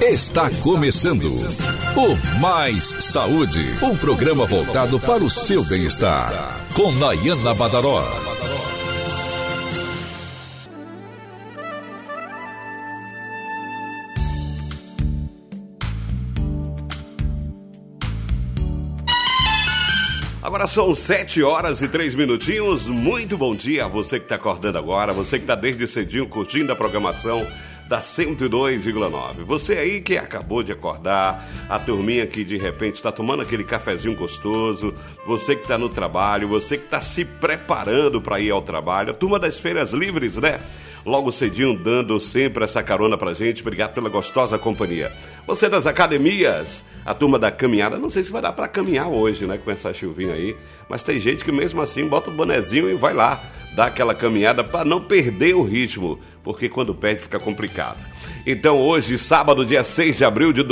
Está começando o Mais Saúde, um programa voltado para o seu bem-estar, com Nayana Badaró. Agora são 7 horas e 3 minutinhos. Muito bom dia a você que está acordando agora, você que está desde cedinho curtindo a programação da 102,9. Você aí que acabou de acordar, a turminha que de repente está tomando aquele cafezinho gostoso, você que está no trabalho, você que está se preparando para ir ao trabalho, a turma das feiras livres, né? Logo cedinho dando sempre essa carona pra gente. Obrigado pela gostosa companhia. Você das academias, a turma da caminhada, não sei se vai dar pra caminhar hoje, né, com essa chuvinha aí, mas tem gente que mesmo assim bota o bonezinho e vai lá, dá aquela caminhada pra não perder o ritmo, porque quando perde fica complicado. Então hoje, sábado, dia 6 de abril de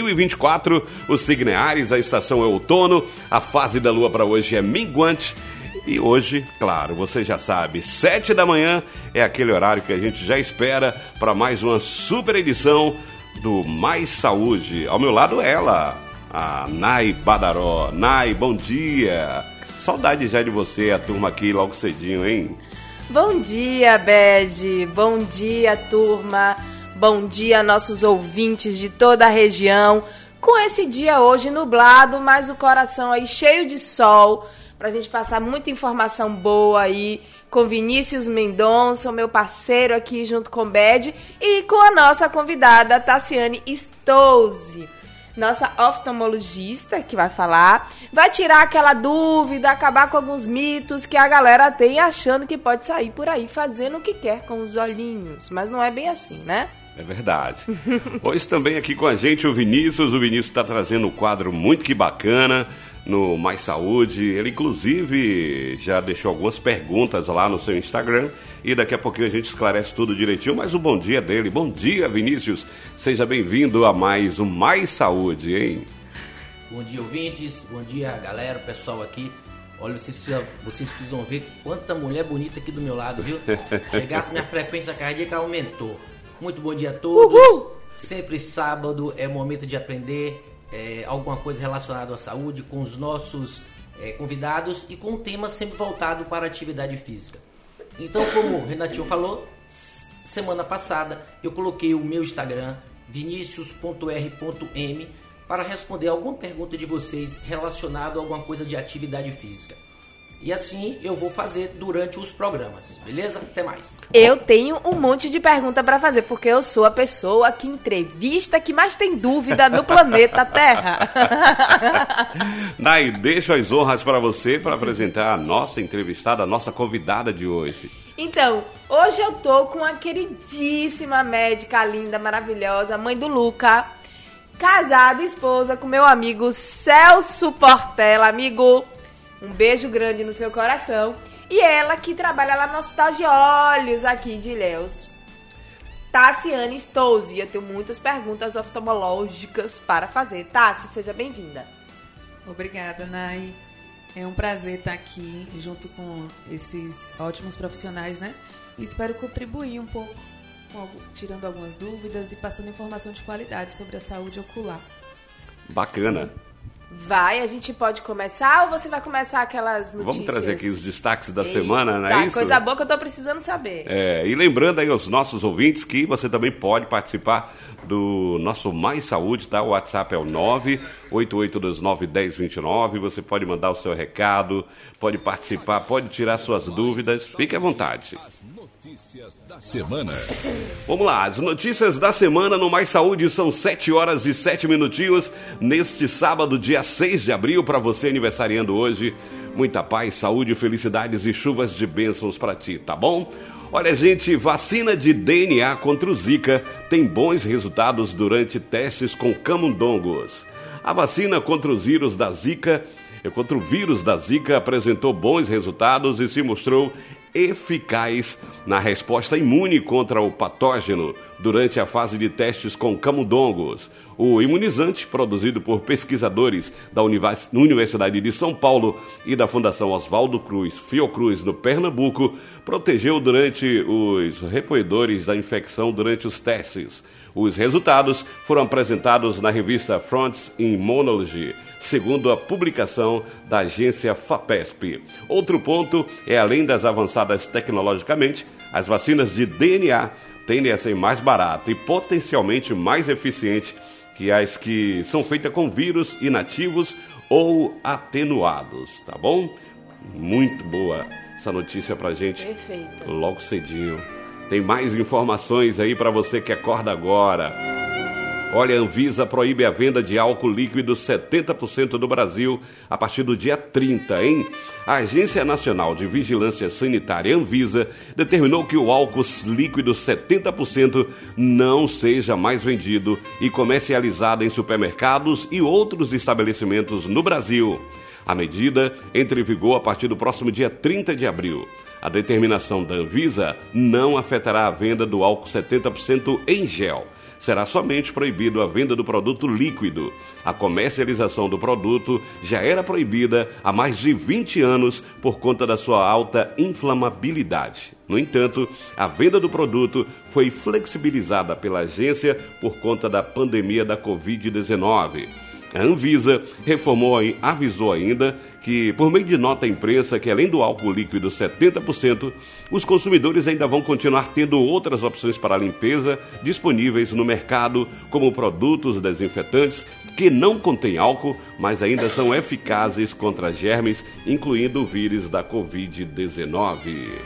2024, o signo é Áries, a estação é outono, a fase da lua para hoje é minguante. E hoje, claro, você já sabe, 7 da manhã é aquele horário que a gente já espera para mais uma super edição do Mais Saúde. Ao meu lado ela, a Nay Badaró. Nay, bom dia. Saudade já de você, a turma aqui logo cedinho, hein? Bom dia, Bede. Bom dia, turma. Bom dia, nossos ouvintes de toda a região. Com esse dia hoje nublado, mas o coração aí cheio de sol, pra gente passar muita informação boa aí com Vinícius Mendonça, meu parceiro aqui junto com o Bede, e com a nossa convidada Tassiane Stolze, nossa oftalmologista, que vai falar, vai tirar aquela dúvida, acabar com alguns mitos que a galera tem achando que pode sair por aí fazendo o que quer com os olhinhos, mas não é bem assim, né? É verdade. Hoje também aqui com a gente o Vinícius está trazendo um quadro muito que bacana no Mais Saúde. Ele inclusive já deixou algumas perguntas lá no seu Instagram e daqui a pouquinho a gente esclarece tudo direitinho, mas o bom dia dele. Bom dia, Vinícius, seja bem-vindo a mais um Mais Saúde, hein? Bom dia, ouvintes, bom dia, galera, o pessoal aqui. Olha, vocês precisam ver quanta mulher bonita aqui do meu lado, viu? Chegar com minha frequência cardíaca aumentou. Muito bom dia a todos. Uhul! Sempre sábado é momento de aprender alguma coisa relacionada à saúde com os nossos convidados e com um tema sempre voltado para a atividade física. Então, como o Renatinho falou, semana passada eu coloquei o meu Instagram, vinicius.r.m, para responder alguma pergunta de vocês relacionada a alguma coisa de atividade física. E assim eu vou fazer durante os programas, beleza? Até mais. Eu tenho um monte de pergunta para fazer, porque eu sou a pessoa que entrevista, que mais tem dúvida no planeta Terra. Nay, deixo as honras para você para apresentar a nossa entrevistada, a nossa convidada de hoje. Então, hoje eu tô com a queridíssima médica linda, maravilhosa, mãe do Luca, casada, esposa com meu amigo Celso Portela. Amigo, um beijo grande no seu coração. E ela que trabalha lá no Hospital de Olhos aqui de Ilhéus, Tassiane Stolze. Eu tenho muitas perguntas oftalmológicas para fazer. Tassi, seja bem-vinda. Obrigada, Nay. É um prazer estar aqui junto com esses ótimos profissionais, né? E espero contribuir um pouco, tirando algumas dúvidas e passando informação de qualidade sobre a saúde ocular. Bacana. Vai, a gente pode começar ou você vai começar aquelas notícias? Vamos trazer aqui os destaques da semana, não é tá, isso? Coisa boa que eu tô precisando saber. E lembrando aí aos nossos ouvintes que você também pode participar do nosso Mais Saúde, tá? O WhatsApp é o 988291029. Você pode mandar o seu recado, pode participar, pode tirar suas dúvidas. Fique à vontade. Notícias da semana. Vamos lá, as notícias da semana no Mais Saúde são 7 horas e 7 minutinhos neste sábado, dia 6 de abril, para você aniversariando hoje. Muita paz, saúde, felicidades e chuvas de bênçãos para ti, tá bom? Olha, gente, vacina de DNA contra o Zika tem bons resultados durante testes com camundongos. A vacina contra o vírus da Zika apresentou bons resultados e se mostrou eficaz na resposta imune contra o patógeno durante a fase de testes com camundongos. O imunizante, produzido por pesquisadores da Universidade de São Paulo e da Fundação Oswaldo Cruz Fiocruz, no Pernambuco, protegeu durante os repoedores da infecção durante os testes. Os resultados foram apresentados na revista Fronts in Immunology, segundo a publicação da agência FAPESP. Outro ponto é, além das avançadas tecnologicamente, as vacinas de DNA tendem a ser mais baratas e potencialmente mais eficientes que as que são feitas com vírus inativos ou atenuados, tá bom? Muito boa essa notícia pra gente. Perfeito. Logo cedinho. Tem mais informações aí para você que acorda agora. Olha, a Anvisa proíbe a venda de álcool líquido 70% do Brasil a partir do dia 30, hein? A Agência Nacional de Vigilância Sanitária, Anvisa, determinou que o álcool líquido 70% não seja mais vendido e comercializado em supermercados e outros estabelecimentos no Brasil. A medida entra em vigor a partir do próximo dia 30 de abril. A determinação da Anvisa não afetará a venda do álcool 70% em gel. Será somente proibido a venda do produto líquido. A comercialização do produto já era proibida há mais de 20 anos por conta da sua alta inflamabilidade. No entanto, a venda do produto foi flexibilizada pela agência por conta da pandemia da Covid-19. A Anvisa avisou ainda que, por meio de nota à imprensa, que além do álcool líquido 70%, os consumidores ainda vão continuar tendo outras opções para a limpeza disponíveis no mercado, como produtos desinfetantes que não contêm álcool, mas ainda são eficazes contra germes, incluindo o vírus da Covid-19.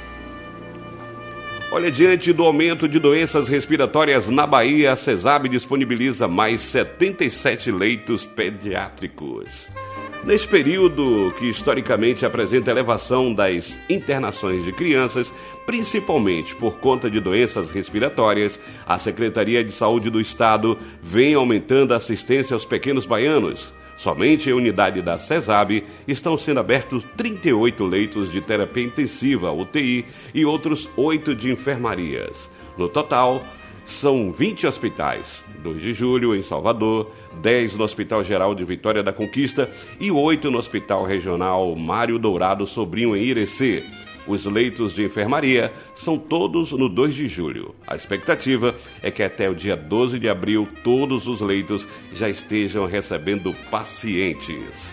Olha, diante do aumento de doenças respiratórias na Bahia, a CESAB disponibiliza mais 77 leitos pediátricos. Neste período, que historicamente apresenta elevação das internações de crianças, principalmente por conta de doenças respiratórias, a Secretaria de Saúde do Estado vem aumentando a assistência aos pequenos baianos. Somente em unidade da CESAB estão sendo abertos 38 leitos de terapia intensiva, UTI, e outros 8 de enfermarias. No total, são 20 hospitais, 2 de julho em Salvador, 10 no Hospital Geral de Vitória da Conquista e 8 no Hospital Regional Mário Dourado Sobrinho em Irecê. Os leitos de enfermaria são todos no 2 de julho. A expectativa é que até o dia 12 de abril todos os leitos já estejam recebendo pacientes.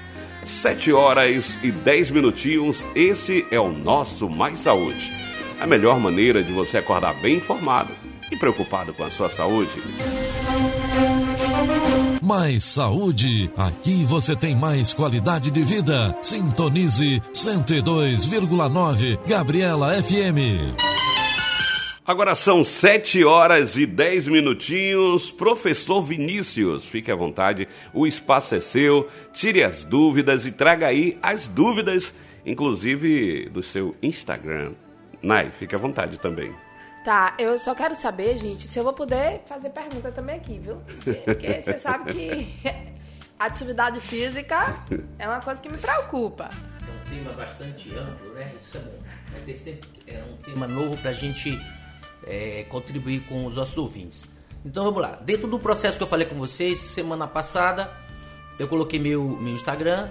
7h10, esse é o nosso Mais Saúde. A melhor maneira de você acordar bem informado e preocupado com a sua saúde. Mais saúde, aqui você tem mais qualidade de vida. Sintonize 102,9 Gabriela FM. Agora são 7h10. Professor Vinícius, fique à vontade, o espaço é seu, tire as dúvidas e traga aí as dúvidas, inclusive do seu Instagram. Nai, fique à vontade também. Tá, eu só quero saber, gente, se eu vou poder fazer pergunta também aqui, viu? Porque você sabe que atividade física é uma coisa que me preocupa. É um tema bastante amplo, né? Isso é bom. Vai ter sempre um tema novo pra gente contribuir com os nossos ouvintes. Então vamos lá. Dentro do processo que eu falei com vocês, semana passada, eu coloquei meu Instagram,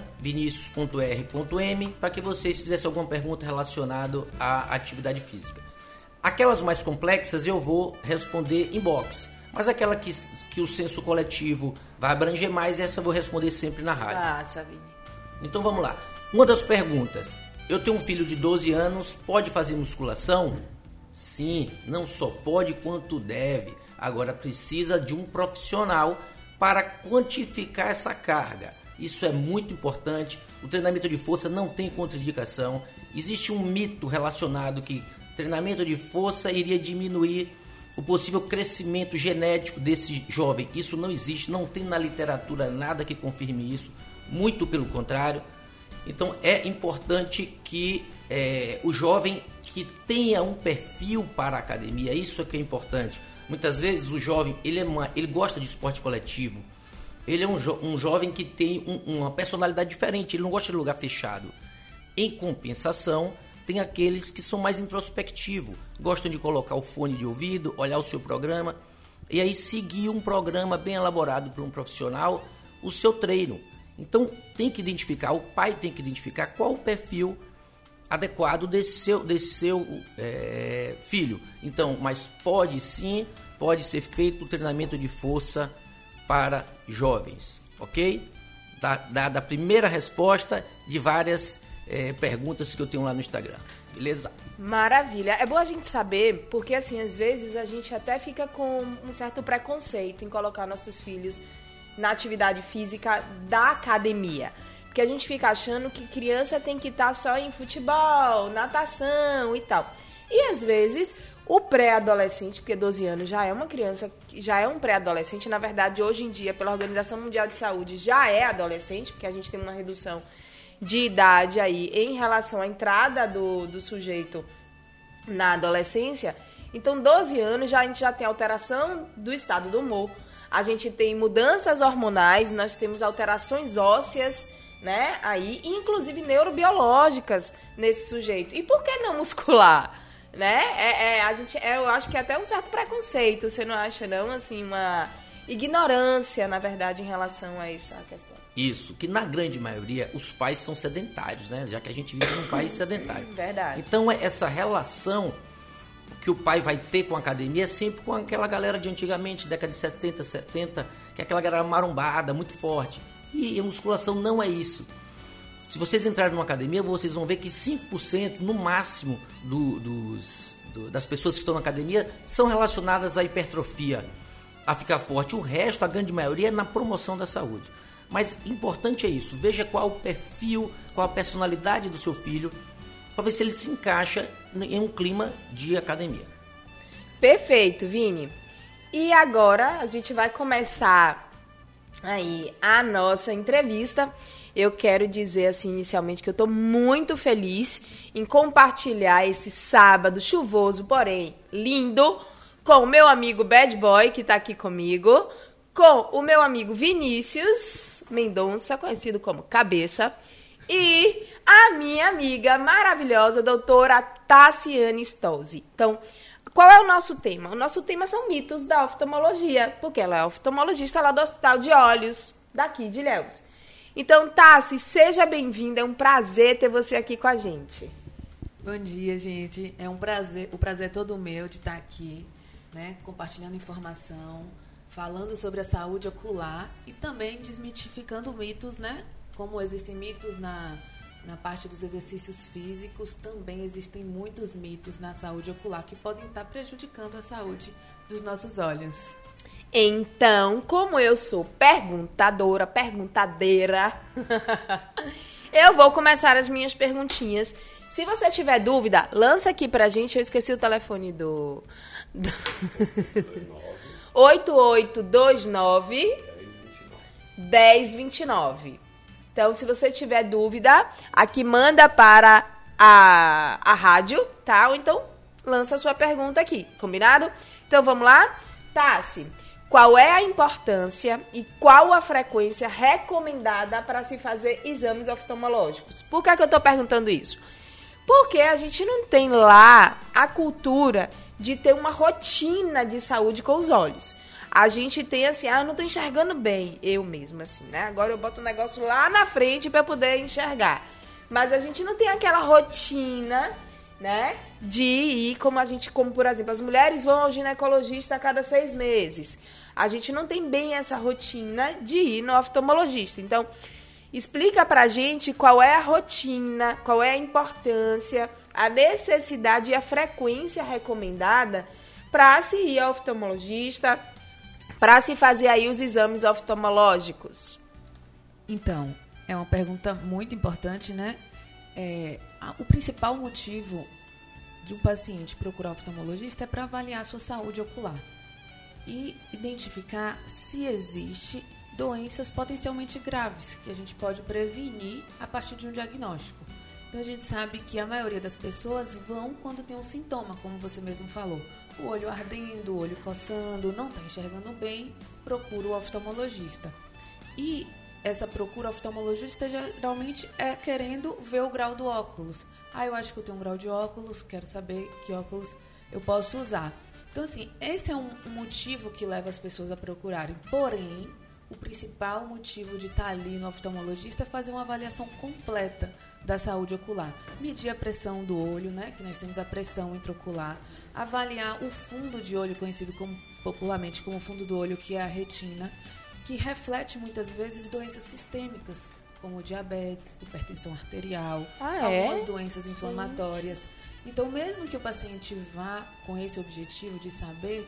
vinicius.r.m, para que vocês fizessem alguma pergunta relacionada à atividade física. Aquelas mais complexas eu vou responder inbox, mas aquela que o senso coletivo vai abranger mais, essa eu vou responder sempre na rádio. Ah, Savini. Então vamos lá. Uma das perguntas: eu tenho um filho de 12 anos, pode fazer musculação? Sim, não só pode quanto deve. Agora precisa de um profissional para quantificar essa carga. Isso é muito importante. O treinamento de força não tem contraindicação. Existe um mito relacionado que treinamento de força iria diminuir o possível crescimento genético desse jovem. Isso não existe, não tem na literatura nada que confirme isso, muito pelo contrário. Então é importante que o jovem que tenha um perfil para a academia, isso é que é importante. Muitas vezes o jovem ele gosta de esporte coletivo, ele é um jovem que tem uma personalidade diferente, ele não gosta de lugar fechado. Em compensação, tem aqueles que são mais introspectivos, gostam de colocar o fone de ouvido, olhar o seu programa e aí seguir um programa bem elaborado por um profissional, o seu treino. Então tem que identificar, o pai tem que identificar qual o perfil adequado desse seu filho. Então, mas pode sim, pode ser feito o treinamento de força para jovens, ok? Dada a primeira resposta de várias perguntas que eu tenho lá no Instagram, beleza? Maravilha. É bom a gente saber, porque assim, às vezes a gente até fica com um certo preconceito em colocar nossos filhos na atividade física da academia. Porque a gente fica achando que criança tem que estar só em futebol, natação e tal. E às vezes o pré-adolescente, porque 12 anos já é uma criança, já é um pré-adolescente, na verdade hoje em dia pela Organização Mundial de Saúde já é adolescente, porque a gente tem uma redução de idade aí em relação à entrada do sujeito na adolescência. Então 12 anos a gente já tem alteração do estado do humor, a gente tem mudanças hormonais, nós temos alterações ósseas, né, aí, inclusive neurobiológicas nesse sujeito. E por que não muscular? Né? Eu acho que é até um certo preconceito, você não acha não? Assim, uma ignorância, na verdade, em relação a essa questão. Isso, que na grande maioria os pais são sedentários, né? Já que a gente vive num país sedentário. Verdade. Então, essa relação que o pai vai ter com a academia é sempre com aquela galera de antigamente, década de 70, 70, que é aquela galera marombada, muito forte. E a musculação não é isso. Se vocês entrarem numa academia, vocês vão ver que 5% no máximo das pessoas que estão na academia são relacionadas à hipertrofia, a ficar forte. O resto, a grande maioria, é na promoção da saúde. Mas importante é isso, veja qual o perfil, qual a personalidade do seu filho, para ver se ele se encaixa em um clima de academia. Perfeito, Vini. E agora a gente vai começar aí a nossa entrevista. Eu quero dizer assim inicialmente que eu estou muito feliz em compartilhar esse sábado chuvoso, porém lindo, com o meu amigo Bad Boy, que está aqui comigo, com o meu amigo Vinícius Mendonça, conhecido como Cabeça, e a minha amiga maravilhosa, doutora Tassiane Stolzi. Então, qual é o nosso tema? O nosso tema são mitos da oftalmologia, porque ela é oftalmologista lá do Hospital de Olhos, daqui de Ilhéus. Então, Tassi, seja bem-vinda, é um prazer ter você aqui com a gente. Bom dia, gente. É um prazer, o prazer é todo meu de estar aqui, né, compartilhando informação, falando sobre a saúde ocular e também desmitificando mitos, né? Como existem mitos na parte dos exercícios físicos, também existem muitos mitos na saúde ocular que podem estar prejudicando a saúde dos nossos olhos. Então, como eu sou perguntadeira, eu vou começar as minhas perguntinhas. Se você tiver dúvida, lança aqui pra gente. Eu esqueci o telefone do 8829 1029. Então, se você tiver dúvida, aqui manda para a rádio, tá? Ou então, lança a sua pergunta aqui, combinado? Então, vamos lá? Tassi, qual é a importância e qual a frequência recomendada para se fazer exames oftalmológicos? Por que eu estou perguntando isso? Porque a gente não tem lá a cultura de ter uma rotina de saúde com os olhos. A gente tem assim, eu não estou enxergando bem, eu mesma, assim, né? Agora eu boto um negócio lá na frente para poder enxergar. Mas a gente não tem aquela rotina, né? De ir, como por exemplo, as mulheres vão ao ginecologista a cada 6 meses. A gente não tem bem essa rotina de ir no oftalmologista. Então, explica pra gente qual é a rotina, qual é a importância, a necessidade e a frequência recomendada para se ir ao oftalmologista, para se fazer aí os exames oftalmológicos. Então, é uma pergunta muito importante, né? O principal motivo de um paciente procurar oftalmologista é para avaliar a sua saúde ocular e identificar se existe doenças potencialmente graves que a gente pode prevenir a partir de um diagnóstico. Então, a gente sabe que a maioria das pessoas vão quando tem um sintoma, como você mesmo falou. O olho ardendo, o olho coçando, não está enxergando bem, procura o oftalmologista. E essa procura oftalmologista geralmente é querendo ver o grau do óculos. Eu acho que eu tenho um grau de óculos, quero saber que óculos eu posso usar. Então, assim, esse é um motivo que leva as pessoas a procurarem. Porém, o principal motivo de estar ali no oftalmologista é fazer uma avaliação completa da saúde ocular. Medir a pressão do olho, né, que nós temos a pressão intraocular. Avaliar o fundo de olho, conhecido popularmente como fundo do olho, que é a retina, que reflete muitas vezes doenças sistêmicas, como diabetes, hipertensão arterial, algumas doenças inflamatórias. Então, mesmo que o paciente vá com esse objetivo de saber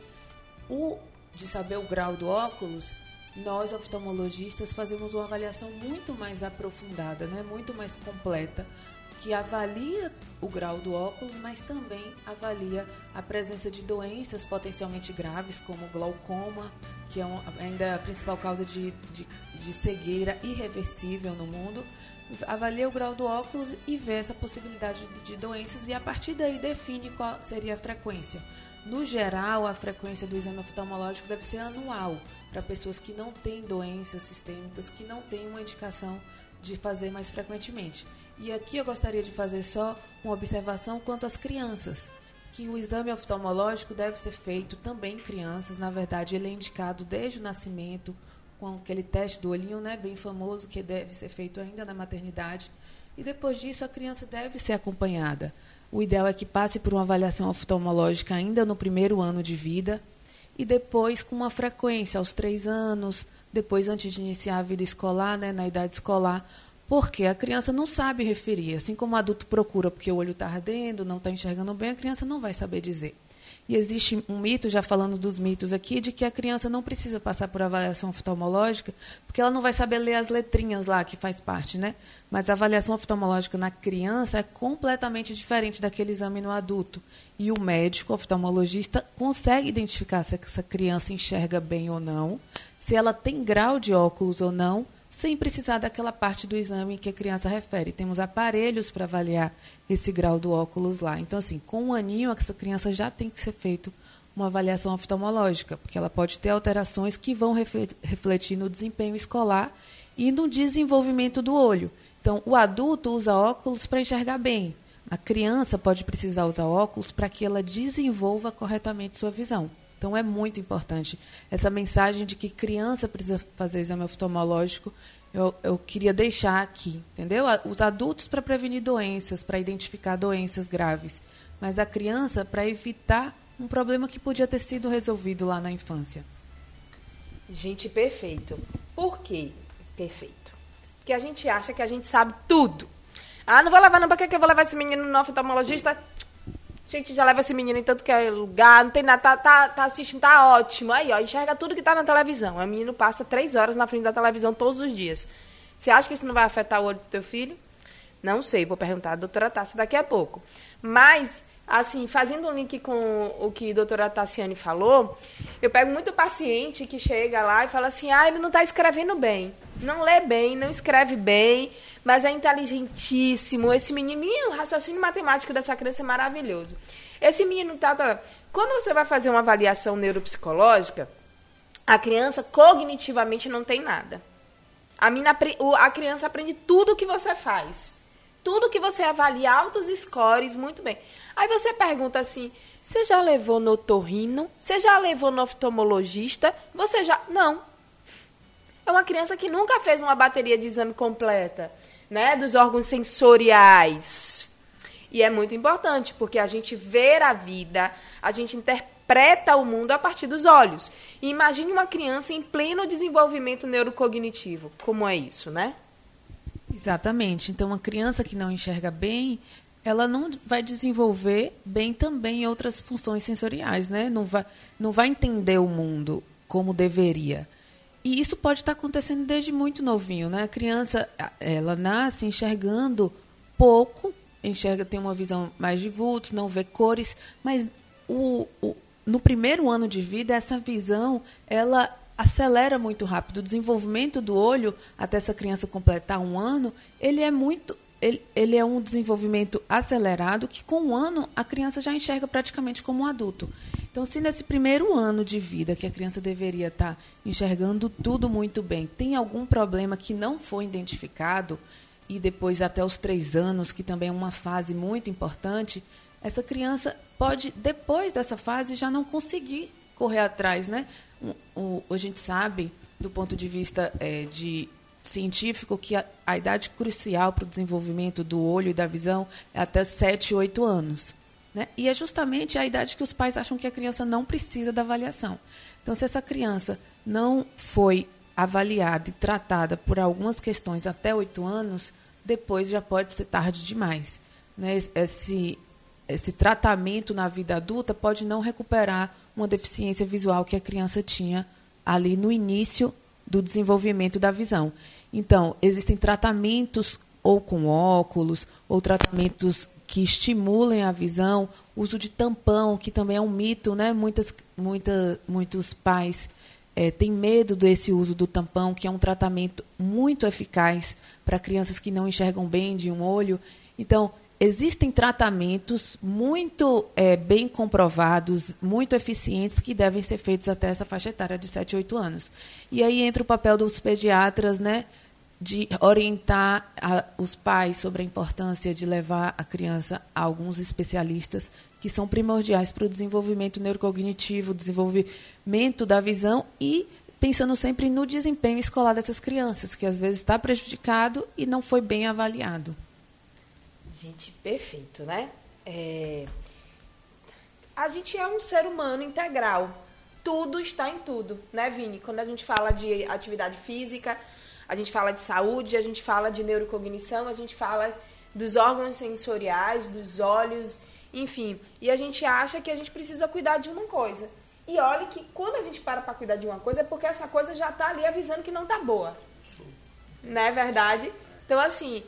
o grau do óculos, nós, oftalmologistas, fazemos uma avaliação muito mais aprofundada, né? Muito mais completa, que avalia o grau do óculos, mas também avalia a presença de doenças potencialmente graves, como glaucoma, que é ainda a principal causa de cegueira irreversível no mundo. Avalia o grau do óculos e vê essa possibilidade de doenças e, a partir daí, define qual seria a frequência. No geral, a frequência do exame oftalmológico deve ser anual, para pessoas que não têm doenças sistêmicas, que não têm uma indicação de fazer mais frequentemente. E aqui eu gostaria de fazer só uma observação quanto às crianças, que o exame oftalmológico deve ser feito também em crianças. Na verdade, ele é indicado desde o nascimento, com aquele teste do olhinho, né, bem famoso, que deve ser feito ainda na maternidade. E depois disso, a criança deve ser acompanhada. O ideal é que passe por uma avaliação oftalmológica ainda no primeiro ano de vida e depois com uma frequência aos 3 anos, depois antes de iniciar a vida escolar, né, na idade escolar, porque a criança não sabe referir. Assim como o adulto procura porque o olho está ardendo, não está enxergando bem, a criança não vai saber dizer. E existe um mito, já falando dos mitos aqui, de que a criança não precisa passar por avaliação oftalmológica, porque ela não vai saber ler as letrinhas lá, que faz parte, né? Mas a avaliação oftalmológica na criança é completamente diferente daquele exame no adulto. E o médico, o oftalmologista, consegue identificar se essa criança enxerga bem ou não, se ela tem grau de óculos ou não, sem precisar daquela parte do exame que a criança refere. Temos aparelhos para avaliar esse grau do óculos lá. Então, assim, com 1 aninho, essa criança já tem que ser feita uma avaliação oftalmológica, porque ela pode ter alterações que vão refletir no desempenho escolar e no desenvolvimento do olho. Então, o adulto usa óculos para enxergar bem. A criança pode precisar usar óculos para que ela desenvolva corretamente sua visão. Então, é muito importante essa mensagem de que criança precisa fazer exame oftalmológico. Eu queria deixar aqui, entendeu? Os adultos para prevenir doenças, para identificar doenças graves, mas a criança para evitar um problema que podia ter sido resolvido lá na infância. Gente, perfeito. Por quê perfeito? Porque a gente acha que a gente sabe tudo. Ah, não vou levar não, para que eu vou levar esse menino no oftalmologista? A gente já leva esse menino em tanto que é lugar, não tem nada, tá assistindo, tá ótimo. Aí, ó, enxerga tudo que tá na televisão. O menino passa 3 horas na frente da televisão todos os dias. Você acha que isso não vai afetar o olho do teu filho? Não sei, vou perguntar à doutora Tássia daqui a pouco. Mas, assim, fazendo um link com o que a doutora Tassiane falou, eu pego muito paciente que chega lá e fala assim, ele não tá escrevendo bem. Não lê bem, não escreve bem, mas é inteligentíssimo. Esse menino, o raciocínio matemático dessa criança é maravilhoso. Esse menino quando você vai fazer uma avaliação neuropsicológica, a criança cognitivamente não tem nada. A criança aprende tudo que você faz. Tudo que você avalia, altos scores, muito bem. Aí você pergunta assim, você já levou no otorrino? Você já levou no oftalmologista? Você já... Não. É uma criança que nunca fez uma bateria de exame completa, né, dos órgãos sensoriais. E é muito importante, porque a gente vê a vida, a gente interpreta o mundo a partir dos olhos. E imagine uma criança em pleno desenvolvimento neurocognitivo. Como é isso, né? Exatamente. Então, uma criança que não enxerga bem, ela não vai desenvolver bem também outras funções sensoriais, né? Não vai entender o mundo como deveria. E isso pode estar acontecendo desde muito novinho, né? A criança, ela nasce enxergando pouco, tem uma visão mais de vultos, não vê cores, mas no primeiro ano de vida, essa visão, ela acelera muito rápido. O desenvolvimento do olho, até essa criança completar 1 ano, ele é um desenvolvimento acelerado que, com 1 ano, a criança já enxerga praticamente como um adulto. Então, se nesse primeiro ano de vida, que a criança deveria estar enxergando tudo muito bem, tem algum problema que não foi identificado, e depois até os 3 anos, que também é uma fase muito importante, essa criança pode, depois dessa fase, já não conseguir correr atrás, né? A gente sabe, do ponto de vista de científico que a idade crucial para o desenvolvimento do olho e da visão é até 7, 8 anos. Né? E é justamente a idade que os pais acham que a criança não precisa da avaliação. Então, se essa criança não foi avaliada e tratada por algumas questões até 8 anos, depois já pode ser tarde demais. Né? Esse tratamento na vida adulta pode não recuperar uma deficiência visual que a criança tinha ali no início do desenvolvimento da visão. Então, existem tratamentos ou com óculos, ou tratamentos que estimulem a visão, uso de tampão, que também é um mito, né? Muitos pais têm medo desse uso do tampão, que é um tratamento muito eficaz para crianças que não enxergam bem de um olho. Então, existem tratamentos muito bem comprovados, muito eficientes, que devem ser feitos até essa faixa etária de 7, 8 anos. E aí entra o papel dos pediatras, né, de orientar os pais sobre a importância de levar a criança a alguns especialistas que são primordiais para o desenvolvimento neurocognitivo, desenvolvimento da visão e pensando sempre no desempenho escolar dessas crianças, que às vezes está prejudicado e não foi bem avaliado. Gente, perfeito, né? A gente é um ser humano integral. Tudo está em tudo, né, Vini? Quando a gente fala de atividade física, a gente fala de saúde, a gente fala de neurocognição, a gente fala dos órgãos sensoriais, dos olhos, enfim. E a gente acha que a gente precisa cuidar de uma coisa. E olha que quando a gente para cuidar de uma coisa, é porque essa coisa já está ali avisando que não está boa. Não é verdade? Então, assim,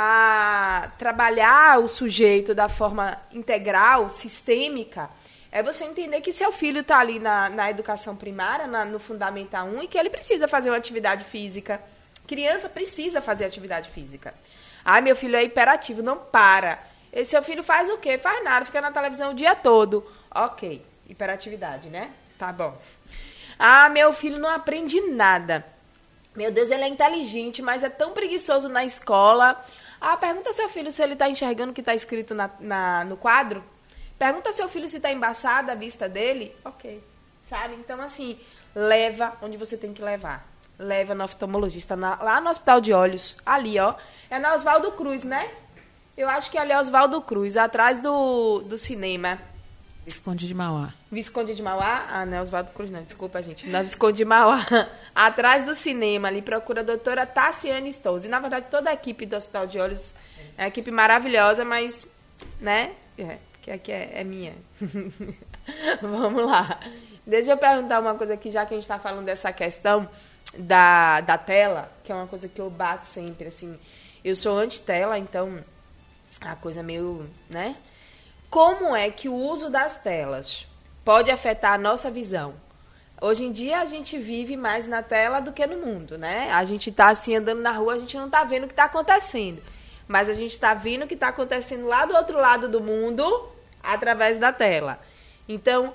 trabalhar o sujeito da forma integral, sistêmica, é você entender que seu filho está ali na educação primária, no Fundamental 1, e que ele precisa fazer uma atividade física. Criança precisa fazer atividade física. Meu filho é hiperativo, não para. E seu filho faz o quê? Faz nada, fica na televisão o dia todo. Ok, hiperatividade, né? Tá bom. Meu filho não aprende nada. Meu Deus, ele é inteligente, mas é tão preguiçoso na escola. Pergunta ao seu filho se ele está enxergando o que está escrito no quadro. Pergunta ao seu filho se está embaçada a vista dele. Ok, sabe? Então, assim, leva onde você tem que levar. Leva no oftalmologista, lá no Hospital de Olhos. Ali, ó. É na Oswaldo Cruz, né? Eu acho que ali é Oswaldo Cruz, atrás do cinema. Visconde de Mauá. Visconde de Mauá? Não é Oswaldo Cruz, não. Desculpa, gente. Não é Visconde de Mauá. Atrás do cinema, ali, procura a doutora Tassiane Stolz. E, na verdade, toda a equipe do Hospital de Olhos é uma equipe maravilhosa, mas, né? Que aqui é minha. Vamos lá. Deixa eu perguntar uma coisa aqui, já que a gente está falando dessa questão da tela, que é uma coisa que eu bato sempre, assim. Eu sou anti-tela, então a coisa meio, né? Como é que o uso das telas pode afetar a nossa visão? Hoje em dia a gente vive mais na tela do que no mundo, né? A gente está assim andando na rua, a gente não está vendo o que está acontecendo. Mas a gente está vendo o que está acontecendo lá do outro lado do mundo através da tela. Então,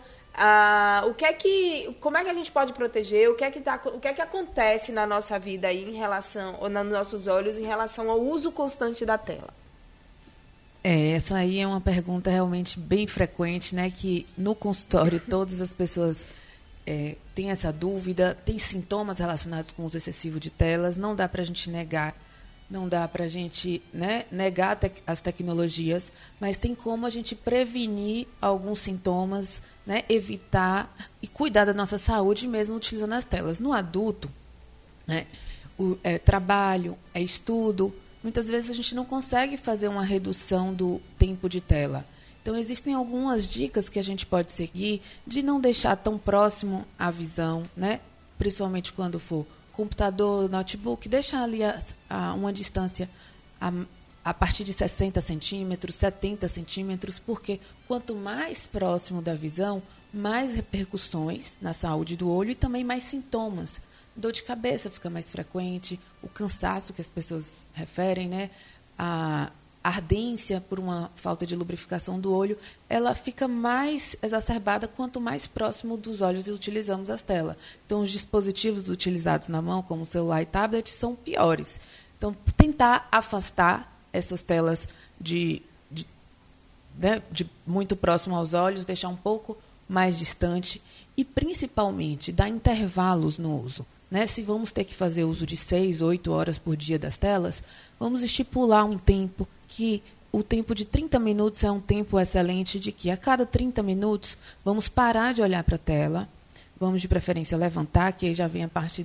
como é que a gente pode proteger? O que é que acontece na nossa vida aí em relação, ou nos nossos olhos, em relação ao uso constante da tela? Essa aí é uma pergunta realmente bem frequente, né? Que no consultório todas as pessoas têm essa dúvida, têm sintomas relacionados com o uso excessivo de telas. Não dá para a gente negar, não dá para a gente, né, negar as tecnologias, mas tem como a gente prevenir alguns sintomas, né, evitar e cuidar da nossa saúde mesmo utilizando as telas. No adulto, né, trabalho, estudo, muitas vezes a gente não consegue fazer uma redução do tempo de tela. Então, existem algumas dicas que a gente pode seguir de não deixar tão próximo a visão, né, principalmente quando for computador, notebook, deixar ali uma distância a partir de 60 centímetros, 70 centímetros, porque quanto mais próximo da visão, mais repercussões na saúde do olho e também mais sintomas. Dor de cabeça fica mais frequente, o cansaço que as pessoas referem, né? A ardência por uma falta de lubrificação do olho, ela fica mais exacerbada quanto mais próximo dos olhos utilizamos as telas. Então, os dispositivos utilizados na mão, como celular e tablet, são piores. Então, tentar afastar essas telas de muito próximo aos olhos, deixar um pouco mais distante e, principalmente, dar intervalos no uso. né? Se vamos ter que fazer uso de 6, 8 horas por dia das telas, vamos estipular um tempo que o tempo de 30 minutos é um tempo excelente de que a cada 30 minutos vamos parar de olhar para a tela, vamos de preferência levantar, que aí já vem a parte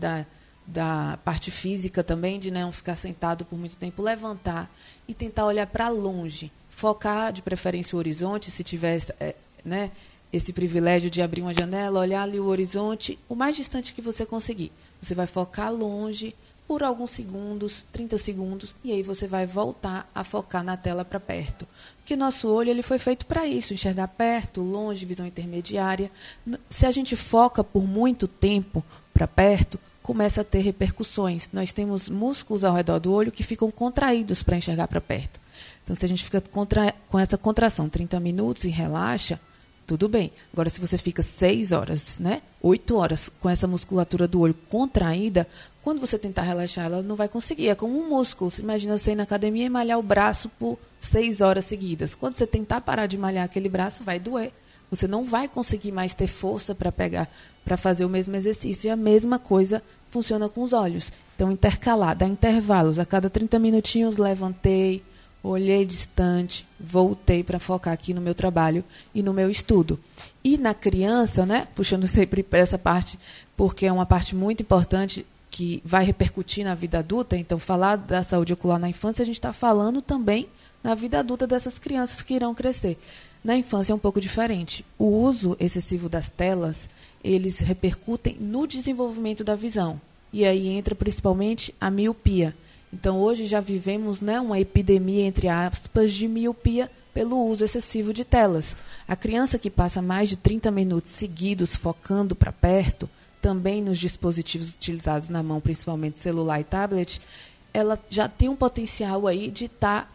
da parte física também, de não ficar sentado por muito tempo, levantar e tentar olhar para longe, focar de preferência o horizonte, se tiver né, esse privilégio de abrir uma janela, olhar ali o horizonte, o mais distante que você conseguir. Você vai focar longe por alguns segundos, 30 segundos, e aí você vai voltar a focar na tela para perto. Porque nosso olho ele foi feito para isso, enxergar perto, longe, visão intermediária. Se a gente foca por muito tempo para perto, começa a ter repercussões. Nós temos músculos ao redor do olho que ficam contraídos para enxergar para perto. Então, se a gente fica com essa contração 30 minutos e relaxa, tudo bem. Agora, se você fica 6 horas, né, 8 horas com essa musculatura do olho contraída, quando você tentar relaxar, ela não vai conseguir. É como um músculo. Você imagina você ir na academia e malhar o braço por 6 horas seguidas. Quando você tentar parar de malhar aquele braço, vai doer. Você não vai conseguir mais ter força para pegar, para fazer o mesmo exercício. E a mesma coisa funciona com os olhos. Então, intercalar, dar intervalos. A cada 30 minutinhos, levantei, olhei distante, voltei para focar aqui no meu trabalho e no meu estudo. E na criança, né, puxando sempre para essa parte, porque é uma parte muito importante que vai repercutir na vida adulta. Então, falar da saúde ocular na infância, a gente está falando também na vida adulta dessas crianças que irão crescer. Na infância é um pouco diferente. O uso excessivo das telas, eles repercutem no desenvolvimento da visão. E aí entra principalmente a miopia. Então, hoje já vivemos, né, uma epidemia, entre aspas, de miopia pelo uso excessivo de telas. A criança que passa mais de 30 minutos seguidos focando para perto, também nos dispositivos utilizados na mão, principalmente celular e tablet, ela já tem um potencial aí de estar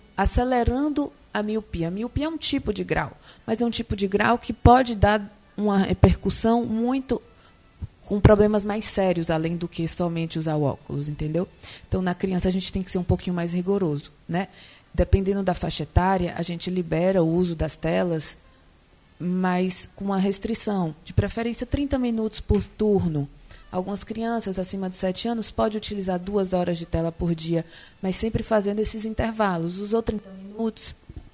acelerando a miopia. A miopia é um tipo de grau, mas é um tipo de grau que pode dar uma repercussão muito com problemas mais sérios, além do que somente usar o óculos, entendeu? Então, na criança, a gente tem que ser um pouquinho mais rigoroso, né? Dependendo da faixa etária, a gente libera o uso das telas, mas com uma restrição, de preferência 30 minutos por turno. Algumas crianças acima de 7 anos podem utilizar 2 horas de tela por dia, mas sempre fazendo esses intervalos. Os outros 30 minutos,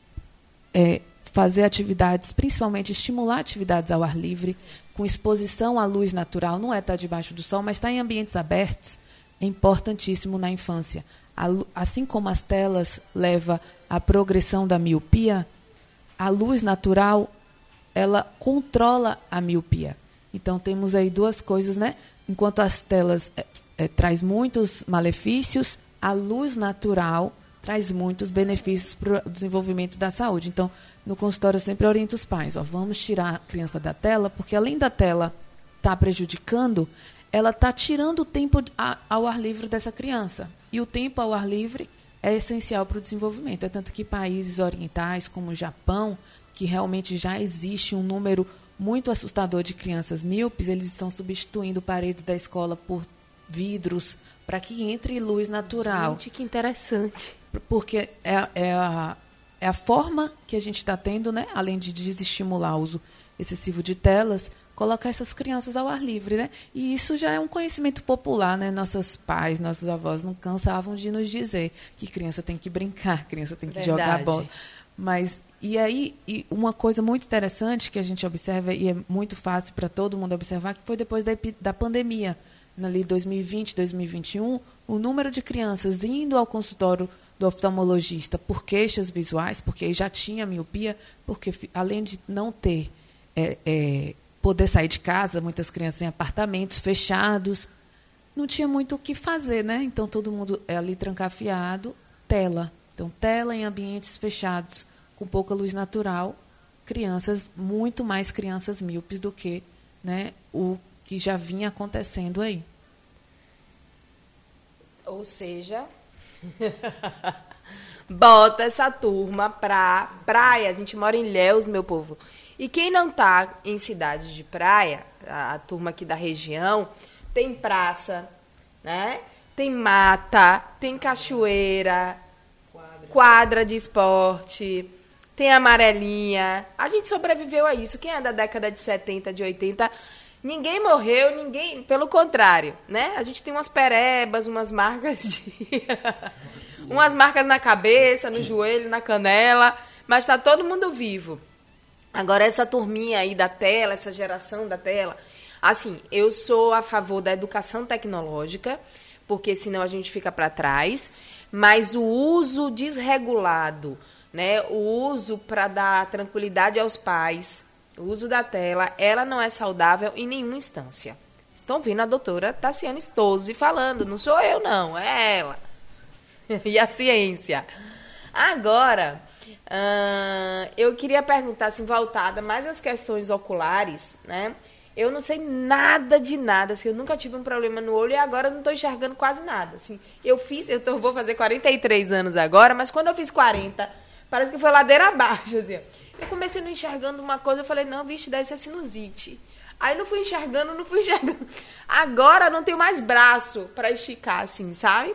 fazer atividades, principalmente estimular atividades ao ar livre, com exposição à luz natural, não é estar debaixo do sol, mas estar em ambientes abertos, é importantíssimo na infância. Assim como as telas levam à progressão da miopia, a luz natural, ela controla a miopia. Então, temos aí duas coisas, né? Enquanto as telas traz muitos malefícios, a luz natural traz muitos benefícios para o desenvolvimento da saúde. Então, no consultório eu sempre oriento os pais, vamos tirar a criança da tela, porque além da tela estar prejudicando, ela está tirando o tempo ao ar livre dessa criança. E o tempo ao ar livre é essencial para o desenvolvimento. É tanto que países orientais, como o Japão, que realmente já existe um número muito assustador de crianças míopes, eles estão substituindo paredes da escola por vidros para que entre luz natural. Gente, que interessante. Porque é a forma que a gente está tendo, né, além de desestimular o uso excessivo de telas, colocar essas crianças ao ar livre, né? E isso já é um conhecimento popular, né? Nossos pais, nossos avós não cansavam de nos dizer que criança tem que brincar, criança tem que jogar bola. Mas, e uma coisa muito interessante que a gente observa, e é muito fácil para todo mundo observar, que foi depois da pandemia, ali 2020, 2021, o número de crianças indo ao consultório do oftalmologista por queixas visuais, porque já tinha miopia, porque além de não ter poder sair de casa, muitas crianças em apartamentos fechados, não tinha muito o que fazer, né? Então, todo mundo ali trancafiado, tela. Então, tela em ambientes fechados, com pouca luz natural, muito mais crianças míopes do que, né, o que já vinha acontecendo aí. Ou seja, bota essa turma pra praia. A gente mora em Ilhéus, meu povo. E quem não tá em cidade de praia, a turma aqui da região, tem praça, né? Tem mata, tem cachoeira, quadra de esporte, tem amarelinha. A gente sobreviveu a isso. Quem é da década de 70, de 80, Ninguém morreu, pelo contrário, né? A gente tem umas perebas, umas marcas umas marcas na cabeça, no joelho, na canela, mas está todo mundo vivo. Agora, essa turminha aí da tela, essa geração da tela, assim, eu sou a favor da educação tecnológica, porque senão a gente fica para trás, mas o uso desregulado, né? O uso para dar tranquilidade aos pais, o uso da tela, ela não é saudável em nenhuma instância. Estão vendo a doutora Tassiane Stozzi falando, não sou eu não, é ela. E a ciência. Agora, eu queria perguntar, assim, voltada mais às questões oculares, né? Eu não sei nada de nada, assim, eu nunca tive um problema no olho e agora não estou enxergando quase nada. Assim, vou fazer 43 anos agora, mas quando eu fiz 40, parece que foi ladeira abaixo, assim. Eu comecei não enxergando uma coisa, eu falei, não, vixe, deve ser sinusite. Aí não fui enxergando. Agora não tenho mais braço para esticar, assim, sabe?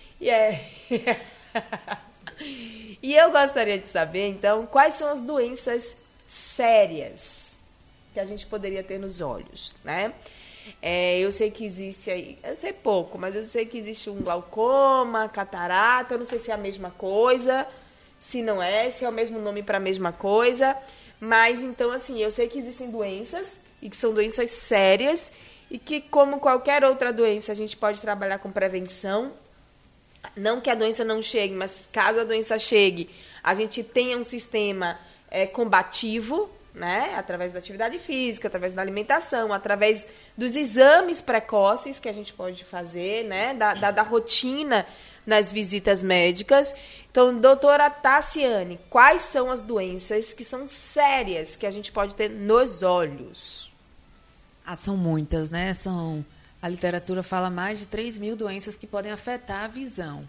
E eu gostaria de saber, então, quais são as doenças sérias que a gente poderia ter nos olhos, né? Eu sei que existe aí, eu sei pouco, mas eu sei que existe um glaucoma, catarata, eu não sei se é a mesma coisa, se não é, se é o mesmo nome para a mesma coisa, mas então, assim, eu sei que existem doenças e que são doenças sérias e que, como qualquer outra doença, a gente pode trabalhar com prevenção. Não que a doença não chegue, mas caso a doença chegue, a gente tenha um sistema combativo, né? Através da atividade física, através da alimentação, através dos exames precoces que a gente pode fazer, né? Da rotina nas visitas médicas. Então, doutora Tassiane, quais são as doenças que são sérias que a gente pode ter nos olhos? São muitas, né? A literatura fala mais de 3.000 doenças que podem afetar a visão.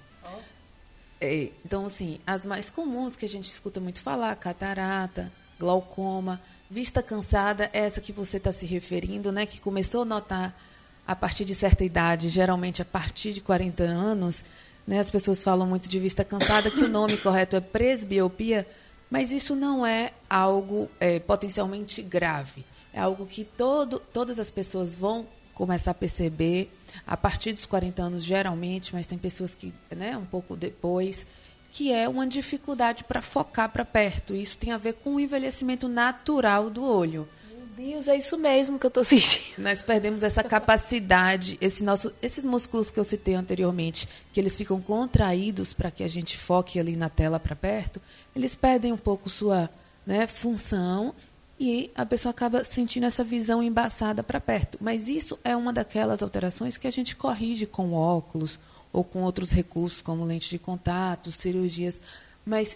Então, assim, as mais comuns que a gente escuta muito falar, catarata, glaucoma, vista cansada, essa que você está se referindo, né, que começou a notar a partir de certa idade, geralmente a partir de 40 anos, né, as pessoas falam muito de vista cansada, que o nome correto é presbiopia, mas isso não é algo potencialmente grave. É algo que todas as pessoas vão começar a perceber a partir dos 40 anos, geralmente, mas tem pessoas que, né, um pouco depois, que é uma dificuldade para focar para perto. Isso tem a ver com o envelhecimento natural do olho. Meu Deus, é isso mesmo que eu estou sentindo. Nós perdemos essa capacidade, esses músculos que eu citei anteriormente, que eles ficam contraídos para que a gente foque ali na tela para perto, eles perdem um pouco sua, né, função e a pessoa acaba sentindo essa visão embaçada para perto. Mas isso é uma daquelas alterações que a gente corrige com óculos ou com outros recursos, como lente de contato, cirurgias. Mas,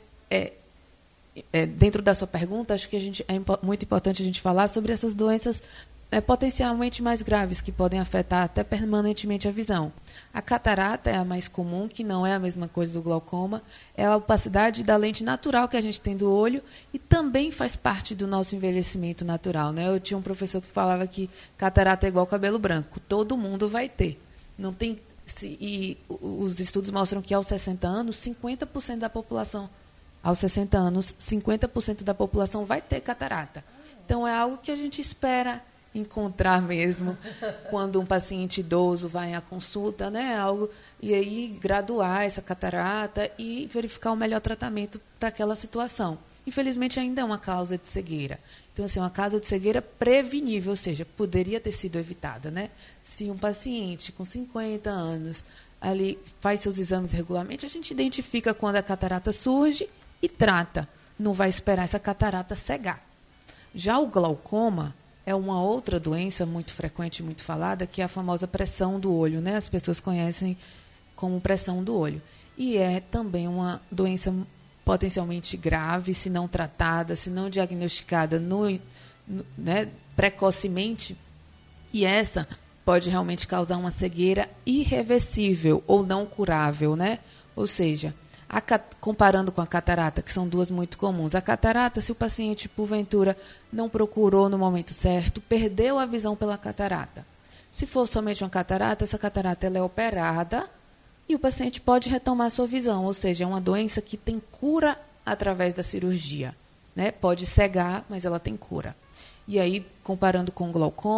dentro da sua pergunta, acho que é muito importante a gente falar sobre essas doenças potencialmente mais graves, que podem afetar até permanentemente a visão. A catarata é a mais comum, que não é a mesma coisa do glaucoma, é a opacidade da lente natural que a gente tem do olho e também faz parte do nosso envelhecimento natural, né? Eu tinha um professor que falava que catarata é igual cabelo branco, todo mundo vai ter. Não tem, e os estudos mostram que aos 60 anos, 50% da população, aos 60 anos, 50% da população vai ter catarata. Então, é algo que a gente espera encontrar mesmo quando um paciente idoso vai à consulta, né? E aí graduar essa catarata e verificar o melhor tratamento para aquela situação. Infelizmente, ainda é uma causa de cegueira. Então, assim, uma causa de cegueira prevenível, ou seja, poderia ter sido evitada, né? Se um paciente com 50 anos ali faz seus exames regularmente, a gente identifica quando a catarata surge e trata. Não vai esperar essa catarata cegar. Já o glaucoma é uma outra doença muito frequente e muito falada, que é a famosa pressão do olho, né? As pessoas conhecem como pressão do olho. E é também uma doença potencialmente grave, se não tratada, se não diagnosticada né, precocemente. E essa pode realmente causar uma cegueira irreversível ou não curável, né? Ou seja, comparando com a catarata, que são duas muito comuns. A catarata, se o paciente, porventura, não procurou no momento certo, perdeu a visão pela catarata. Se for somente uma catarata, essa catarata ela é operada e o paciente pode retomar sua visão. Ou seja, é uma doença que tem cura através da cirurgia, né? Pode cegar, mas ela tem cura. E aí, comparando com o glaucoma,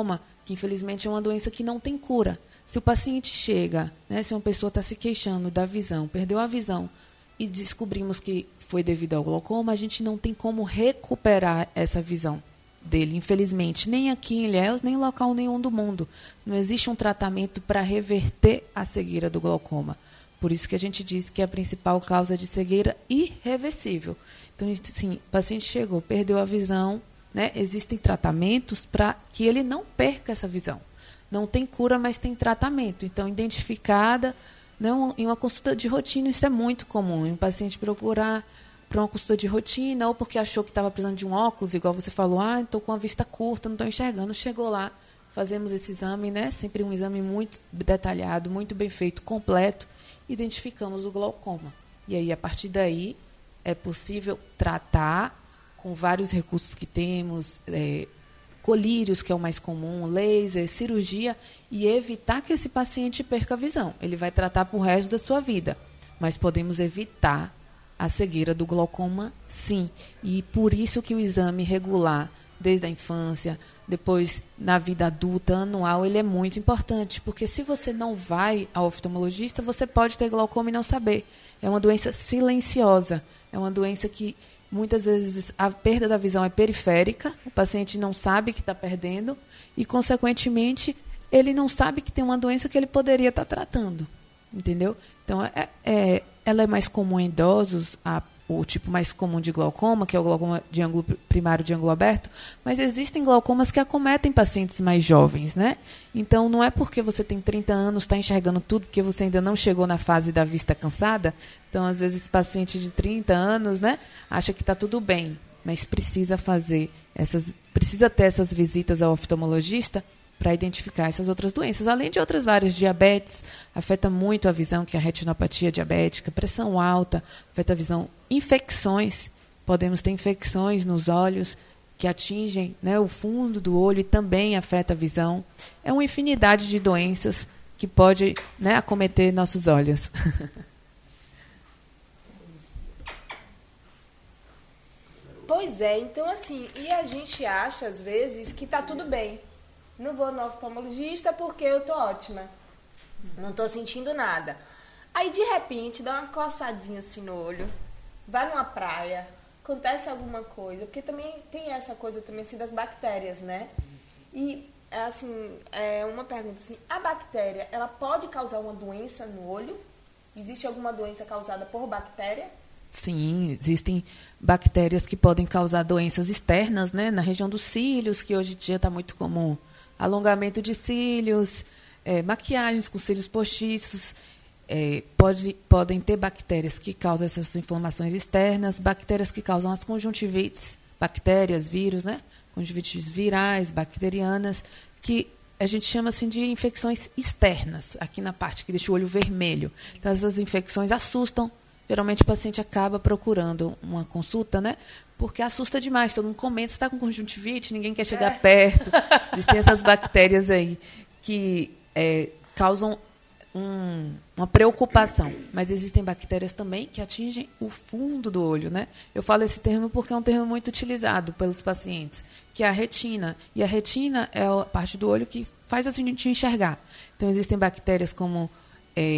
que infelizmente é uma doença que não tem cura. Se o paciente chega, né, se uma pessoa está se queixando da visão, perdeu a visão, e descobrimos que foi devido ao glaucoma, a gente não tem como recuperar essa visão dele, infelizmente, nem aqui em Ilhéus, nem em local nenhum do mundo. Não existe um tratamento para reverter a cegueira do glaucoma. Por isso que a gente diz que é a principal causa de cegueira irreversível. Então, sim, o paciente chegou, perdeu a visão, né? Existem tratamentos para que ele não perca essa visão. Não tem cura, mas tem tratamento. Então, identificada, não, em uma consulta de rotina, isso é muito comum. Um paciente procurar para uma consulta de rotina, ou porque achou que estava precisando de um óculos, igual você falou, estou com a vista curta, não estou enxergando. Chegou lá, fazemos esse exame, né? Sempre um exame muito detalhado, muito bem feito, completo, identificamos o glaucoma. E aí, a partir daí, é possível tratar com vários recursos que temos, colírios, que é o mais comum, laser, cirurgia, e evitar que esse paciente perca a visão. Ele vai tratar para o resto da sua vida, mas podemos evitar a cegueira do glaucoma, sim. E por isso que o exame regular, desde a infância, depois na vida adulta, anual, ele é muito importante, porque se você não vai ao oftalmologista, você pode ter glaucoma e não saber. É uma doença silenciosa, é uma doença que muitas vezes a perda da visão é periférica, o paciente não sabe que está perdendo e, consequentemente, ele não sabe que tem uma doença que ele poderia estar tratando, entendeu? Então, ela é mais comum em idosos, o tipo mais comum de glaucoma, que é o glaucoma de ângulo primário de ângulo aberto, mas existem glaucomas que acometem pacientes mais jovens, né? Então, não é porque você tem 30 anos, está enxergando tudo, porque você ainda não chegou na fase da vista cansada. Então, às vezes, esse paciente de 30 anos, né, acha que está tudo bem, mas precisa ter essas visitas ao oftalmologista para identificar essas outras doenças, além de outras várias. Diabetes afeta muito a visão, que é a retinopatia diabética, pressão alta afeta a visão, infecções, podemos ter infecções nos olhos que atingem, né, o fundo do olho e também afeta a visão. É uma infinidade de doenças que pode, né, acometer nossos olhos. Pois é, então assim, e a gente acha às vezes que tá tudo bem. Não vou no oftalmologista porque eu tô ótima. Não tô sentindo nada. Aí, de repente, dá uma coçadinha assim no olho. Vai numa praia. Acontece alguma coisa. Porque também tem essa coisa também assim das bactérias, né? E, assim, uma pergunta assim. A bactéria, ela pode causar uma doença no olho? Existe alguma doença causada por bactéria? Sim, existem bactérias que podem causar doenças externas, né? Na região dos cílios, que hoje em dia está muito comum. Alongamento de cílios, maquiagens com cílios postiços, podem ter bactérias que causam essas inflamações externas, bactérias que causam as conjuntivites, bactérias, vírus, né? Conjuntivites virais, bacterianas, que a gente chama assim de infecções externas, aqui na parte que deixa o olho vermelho. Então, essas infecções assustam. Geralmente o paciente acaba procurando uma consulta, né? Porque assusta demais. Todo mundo comenta, você está com conjuntivite, ninguém quer chegar perto. Existem essas bactérias aí que causam uma preocupação. Mas existem bactérias também que atingem o fundo do olho, né? Eu falo esse termo porque é um termo muito utilizado pelos pacientes, que é a retina. E a retina é a parte do olho que faz a gente enxergar. Então, existem bactérias como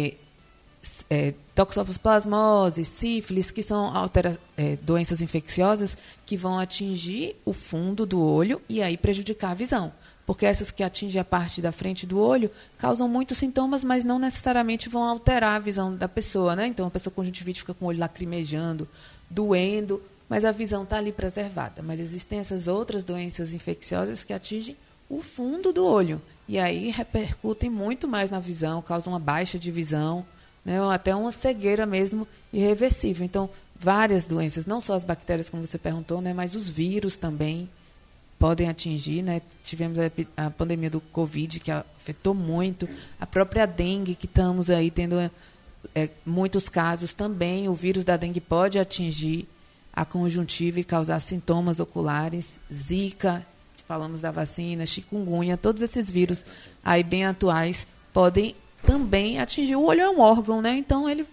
toxoplasmose, sífilis, que são doenças infecciosas que vão atingir o fundo do olho e aí prejudicar a visão. Porque essas que atingem a parte da frente do olho causam muitos sintomas, mas não necessariamente vão alterar a visão da pessoa, né? Então, a pessoa com conjuntivite fica com o olho lacrimejando, doendo, mas a visão está ali preservada. Mas existem essas outras doenças infecciosas que atingem o fundo do olho e aí repercutem muito mais na visão, causam uma baixa de visão, né, ou até uma cegueira mesmo irreversível. Então, várias doenças, não só as bactérias, como você perguntou, né, mas os vírus também podem atingir, né? Tivemos a pandemia do Covid, que afetou muito, a própria dengue, que estamos aí tendo muitos casos também. O vírus da dengue pode atingir a conjuntiva e causar sintomas oculares, zika, falamos da vacina, chikungunya, todos esses vírus aí bem atuais podem também atingir. O olho é um órgão, né? Então ele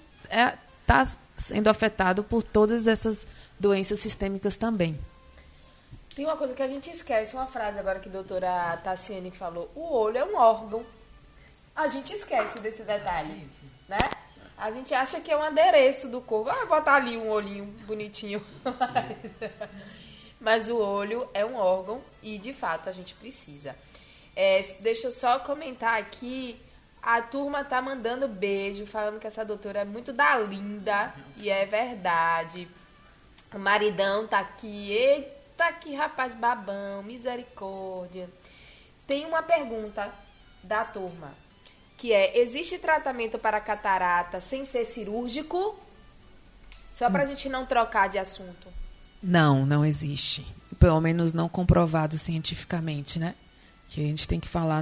está sendo afetado por todas essas doenças sistêmicas também. Tem uma coisa que a gente esquece, uma frase agora que a doutora Tassiane falou. O olho é um órgão. A gente esquece desse detalhe, né? A gente acha que é um adereço do corpo. Ah, botar ali um olhinho bonitinho. Mas o olho é um órgão e, de fato, a gente precisa. Deixa eu só comentar aqui. A turma tá mandando beijo, falando que essa doutora é muito da linda. E é verdade. O maridão tá aqui. Eita, que rapaz babão. Misericórdia. Tem uma pergunta da turma. Que existe tratamento para catarata sem ser cirúrgico? Só pra gente não trocar de assunto. Não existe. Pelo menos não comprovado cientificamente, né? Que a gente tem que falar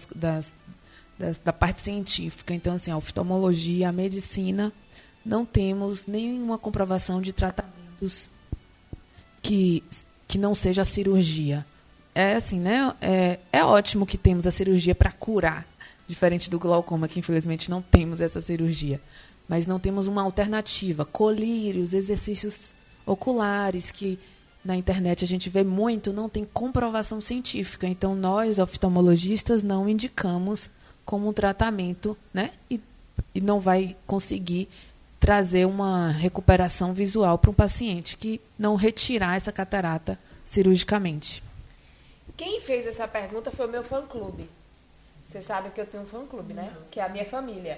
da parte científica. Então, assim, a oftalmologia, a medicina, não temos nenhuma comprovação de tratamentos que não seja a cirurgia. É assim, né? É ótimo que temos a cirurgia para curar, diferente do glaucoma, que infelizmente não temos essa cirurgia. Mas não temos uma alternativa. Colírios, exercícios oculares, que na internet a gente vê muito, não tem comprovação científica. Então, nós, oftalmologistas, não indicamos como um tratamento, né? E não vai conseguir trazer uma recuperação visual para um paciente que não retirar essa catarata cirurgicamente. Quem fez essa pergunta foi o meu fã-clube. Você sabe que eu tenho um fã-clube, né? Que é a minha família.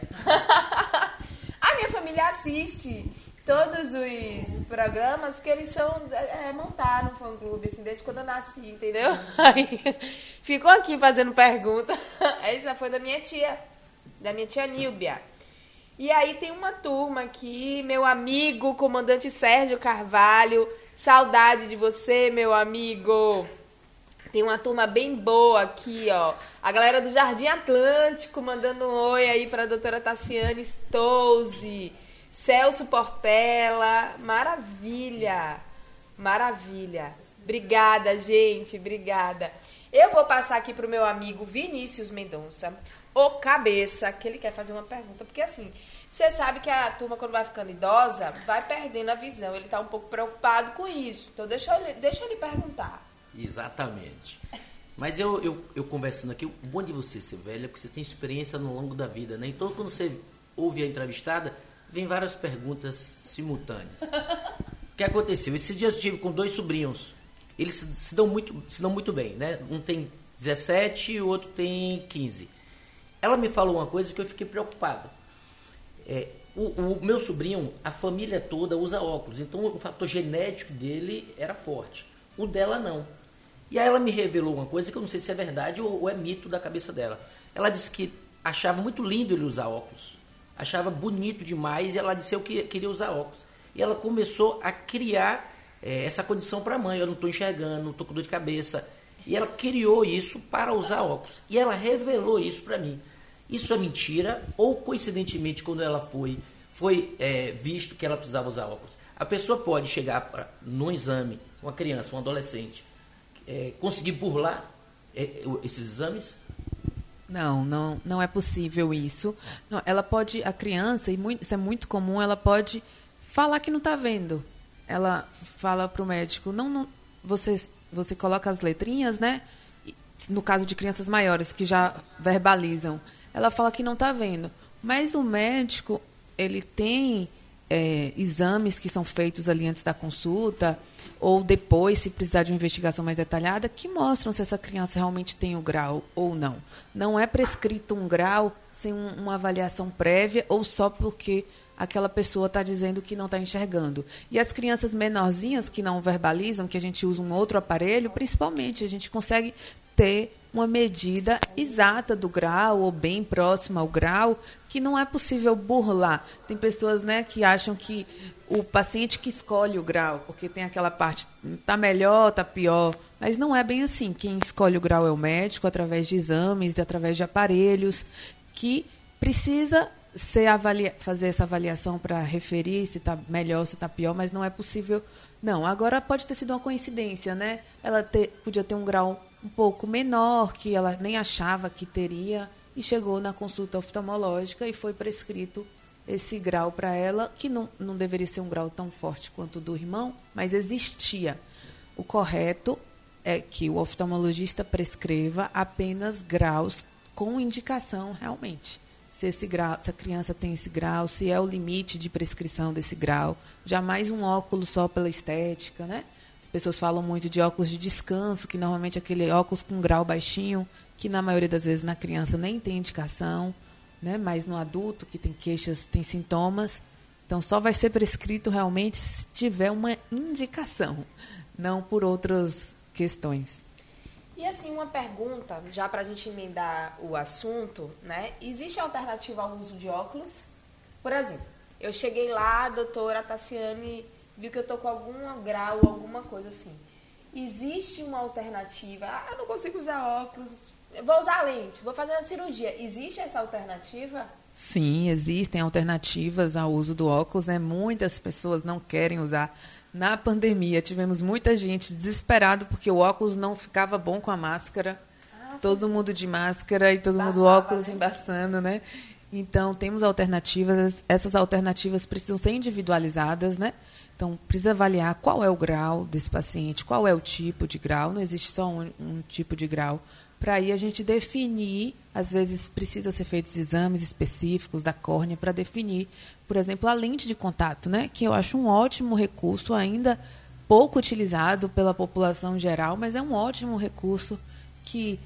A minha família assiste todos os programas, porque eles montaram um fã-clube, assim, desde quando eu nasci, entendeu? Aí, ficou aqui fazendo pergunta. Essa foi da minha tia Nílbia. E aí tem uma turma aqui, meu amigo, comandante Sérgio Carvalho, saudade de você, meu amigo. Tem uma turma bem boa aqui, ó. A galera do Jardim Atlântico mandando um oi aí para a doutora Tassiane Stolze. Celso Portela. Maravilha. Maravilha. Obrigada, gente. Obrigada. Eu vou passar aqui para o meu amigo Vinícius Mendonça, o Cabeça, que ele quer fazer uma pergunta. Porque, assim, você sabe que a turma, quando vai ficando idosa, vai perdendo a visão. Ele está um pouco preocupado com isso. Então, deixa ele perguntar. Exatamente. Mas eu conversando aqui, o bom de você ser velho é porque você tem experiência no longo da vida, né? Então, quando você ouve a entrevistada, vem várias perguntas simultâneas. O que aconteceu? Esses dias eu estive com 2 sobrinhos. Eles se dão muito bem, né? Um tem 17 e o outro tem 15. Ela me falou uma coisa que eu fiquei preocupado. O meu sobrinho, a família toda usa óculos. Então, o fator genético dele era forte. O dela, não. E aí ela me revelou uma coisa que eu não sei se é verdade ou é mito da cabeça dela. Ela disse que achava muito lindo ele usar óculos. Achava bonito demais e ela disse que queria usar óculos. E ela começou a criar essa condição para a mãe. Eu não estou enxergando, não estou com dor de cabeça. E ela criou isso para usar óculos. E ela revelou isso para mim. Isso é mentira ou, coincidentemente, quando ela foi visto que ela precisava usar óculos. A pessoa pode chegar num exame, uma criança, um adolescente, conseguir burlar esses exames? Não é possível isso. Não, ela pode, a criança, e isso é muito comum, ela pode falar que não está vendo. Ela fala para o médico, não, você coloca as letrinhas, né? No caso de crianças maiores que já verbalizam, ela fala que não está vendo. Mas o médico, ele tem exames que são feitos ali antes da consulta, ou depois, se precisar de uma investigação mais detalhada, que mostram se essa criança realmente tem o grau ou não. Não é prescrito um grau sem uma avaliação prévia ou só porque aquela pessoa está dizendo que não está enxergando. E as crianças menorzinhas que não verbalizam, que a gente usa um outro aparelho, principalmente, a gente consegue ter uma medida exata do grau ou bem próxima ao grau, que não é possível burlar. Tem pessoas, né, que acham que o paciente que escolhe o grau, porque tem aquela parte, está melhor, está pior, mas não é bem assim. Quem escolhe o grau é o médico, através de exames, através de aparelhos, que precisa fazer essa avaliação para referir se está melhor, se está pior, mas não é possível. Não, agora pode ter sido uma coincidência, né? Ela podia ter um grau um pouco menor, que ela nem achava que teria, e chegou na consulta oftalmológica e foi prescrito esse grau para ela, que não deveria ser um grau tão forte quanto o do irmão, mas existia. O correto é que o oftalmologista prescreva apenas graus com indicação realmente. Se esse grau, se a criança tem esse grau, se é o limite de prescrição desse grau. Jamais um óculos só pela estética, né? As pessoas falam muito de óculos de descanso, que normalmente é aquele óculos com grau baixinho, que na maioria das vezes na criança nem tem indicação, né? Mas no adulto, que tem queixas, tem sintomas. Então, só vai ser prescrito realmente se tiver uma indicação, não por outras questões. E assim, uma pergunta, já para a gente emendar o assunto, né? Existe alternativa ao uso de óculos? Por exemplo, eu cheguei lá, a doutora Tassiane viu que eu tô com algum grau, alguma coisa assim. Existe uma alternativa? Ah, eu não consigo usar óculos, eu vou usar lente, vou fazer uma cirurgia. Existe essa alternativa? Sim, existem alternativas ao uso do óculos, né? Muitas pessoas não querem usar. Na pandemia, tivemos muita gente desesperada porque o óculos não ficava bom com a máscara. Todo mundo de máscara e todo mundo óculos, né? Embaçando, né? Então, temos alternativas. Essas alternativas precisam ser individualizadas, né? Então, precisa avaliar qual é o grau desse paciente, qual é o tipo de grau. Não existe só um tipo de grau. Para aí a gente definir, às vezes precisa ser feitos exames específicos da córnea para definir, por exemplo, a lente de contato, né? Que eu acho um ótimo recurso, ainda pouco utilizado pela população geral, mas é um ótimo recurso que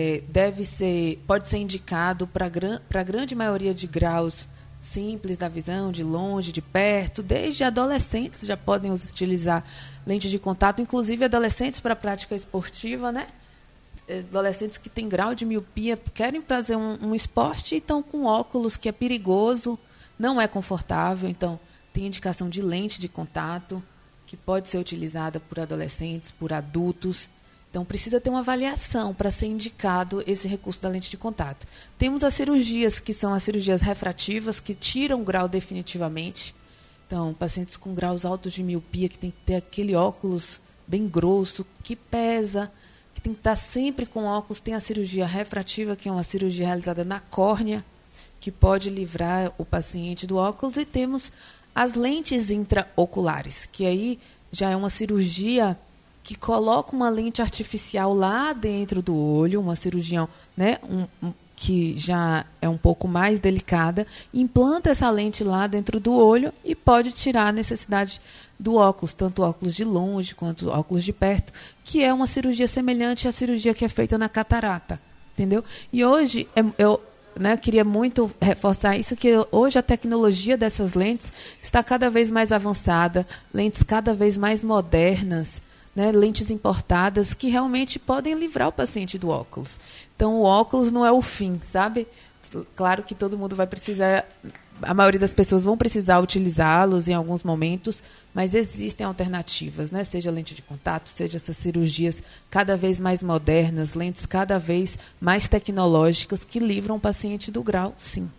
pode ser indicado para a grande maioria de graus simples da visão, de longe, de perto. Desde adolescentes já podem utilizar lente de contato, inclusive adolescentes para prática esportiva, né? Adolescentes que têm grau de miopia, querem fazer um esporte e estão com óculos que é perigoso, não é confortável. Então, tem indicação de lente de contato, que pode ser utilizada por adolescentes, por adultos. Então, precisa ter uma avaliação para ser indicado esse recurso da lente de contato. Temos as cirurgias, que são as cirurgias refrativas, que tiram o grau definitivamente. Então, pacientes com graus altos de miopia, que tem que ter aquele óculos bem grosso, que pesa, que tem que estar sempre com óculos. Tem a cirurgia refrativa, que é uma cirurgia realizada na córnea, que pode livrar o paciente do óculos. E temos as lentes intraoculares, que aí já é uma cirurgia que coloca uma lente artificial lá dentro do olho, uma cirurgia, né, que já é um pouco mais delicada, implanta essa lente lá dentro do olho e pode tirar a necessidade do óculos, tanto óculos de longe quanto óculos de perto, que é uma cirurgia semelhante à cirurgia que é feita na catarata, entendeu? E hoje, eu queria muito reforçar isso, que hoje a tecnologia dessas lentes está cada vez mais avançada, lentes cada vez mais modernas, né, lentes importadas que realmente podem livrar o paciente do óculos. Então, o óculos não é o fim, sabe? Claro que todo mundo vai precisar, a maioria das pessoas vão precisar utilizá-los em alguns momentos, mas existem alternativas, né? Seja lente de contato, seja essas cirurgias cada vez mais modernas, lentes cada vez mais tecnológicas que livram o paciente do grau, sim.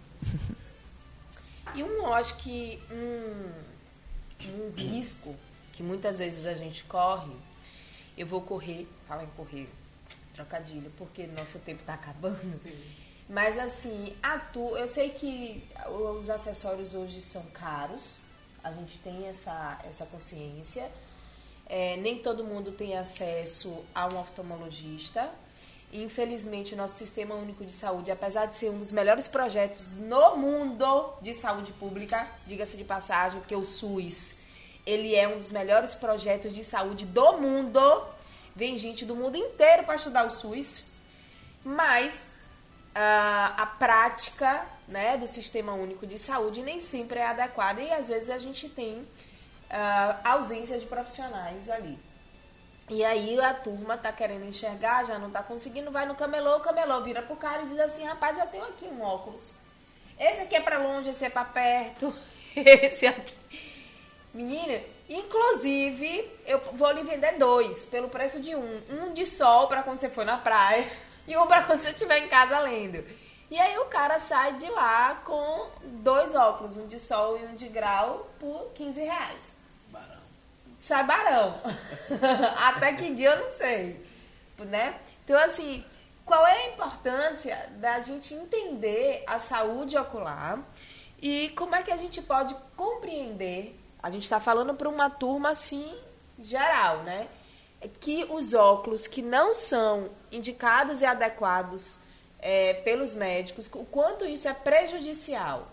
E acho que um risco que muitas vezes a gente corre, eu vou correr, fala em correr, trocadilho, porque nosso tempo está acabando. Sim. Mas assim, eu sei que os acessórios hoje são caros, a gente tem essa consciência. Nem todo mundo tem acesso a um oftalmologista. Infelizmente, o nosso Sistema Único de Saúde, apesar de ser um dos melhores projetos no mundo de saúde pública, diga-se de passagem, porque o SUS, ele é um dos melhores projetos de saúde do mundo. Vem gente do mundo inteiro para estudar o SUS, mas a prática, né, do Sistema Único de Saúde nem sempre é adequada e às vezes a gente tem ausência de profissionais ali. E aí a turma está querendo enxergar, já não está conseguindo, vai no camelô, o camelô vira pro cara e diz assim: rapaz, eu tenho aqui um óculos. Esse aqui é para longe, esse é para perto, esse aqui. Menina, inclusive, eu vou lhe vender 2 pelo preço de um de sol para quando você for na praia e um para quando você estiver em casa lendo. E aí o cara sai de lá com 2 óculos, um de sol e um de grau, por R$15. Barão. Sai barão. Até que dia eu não sei, né? Então, assim, qual é a importância da gente entender a saúde ocular e como é que a gente pode compreender? A gente está falando para uma turma, assim, geral, né? que os óculos que não são indicados e adequados pelos médicos, o quanto isso é prejudicial?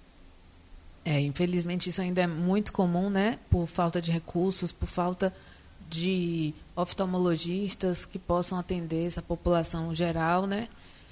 Infelizmente isso ainda é muito comum, né? Por falta de recursos, por falta de oftalmologistas que possam atender essa população geral, né?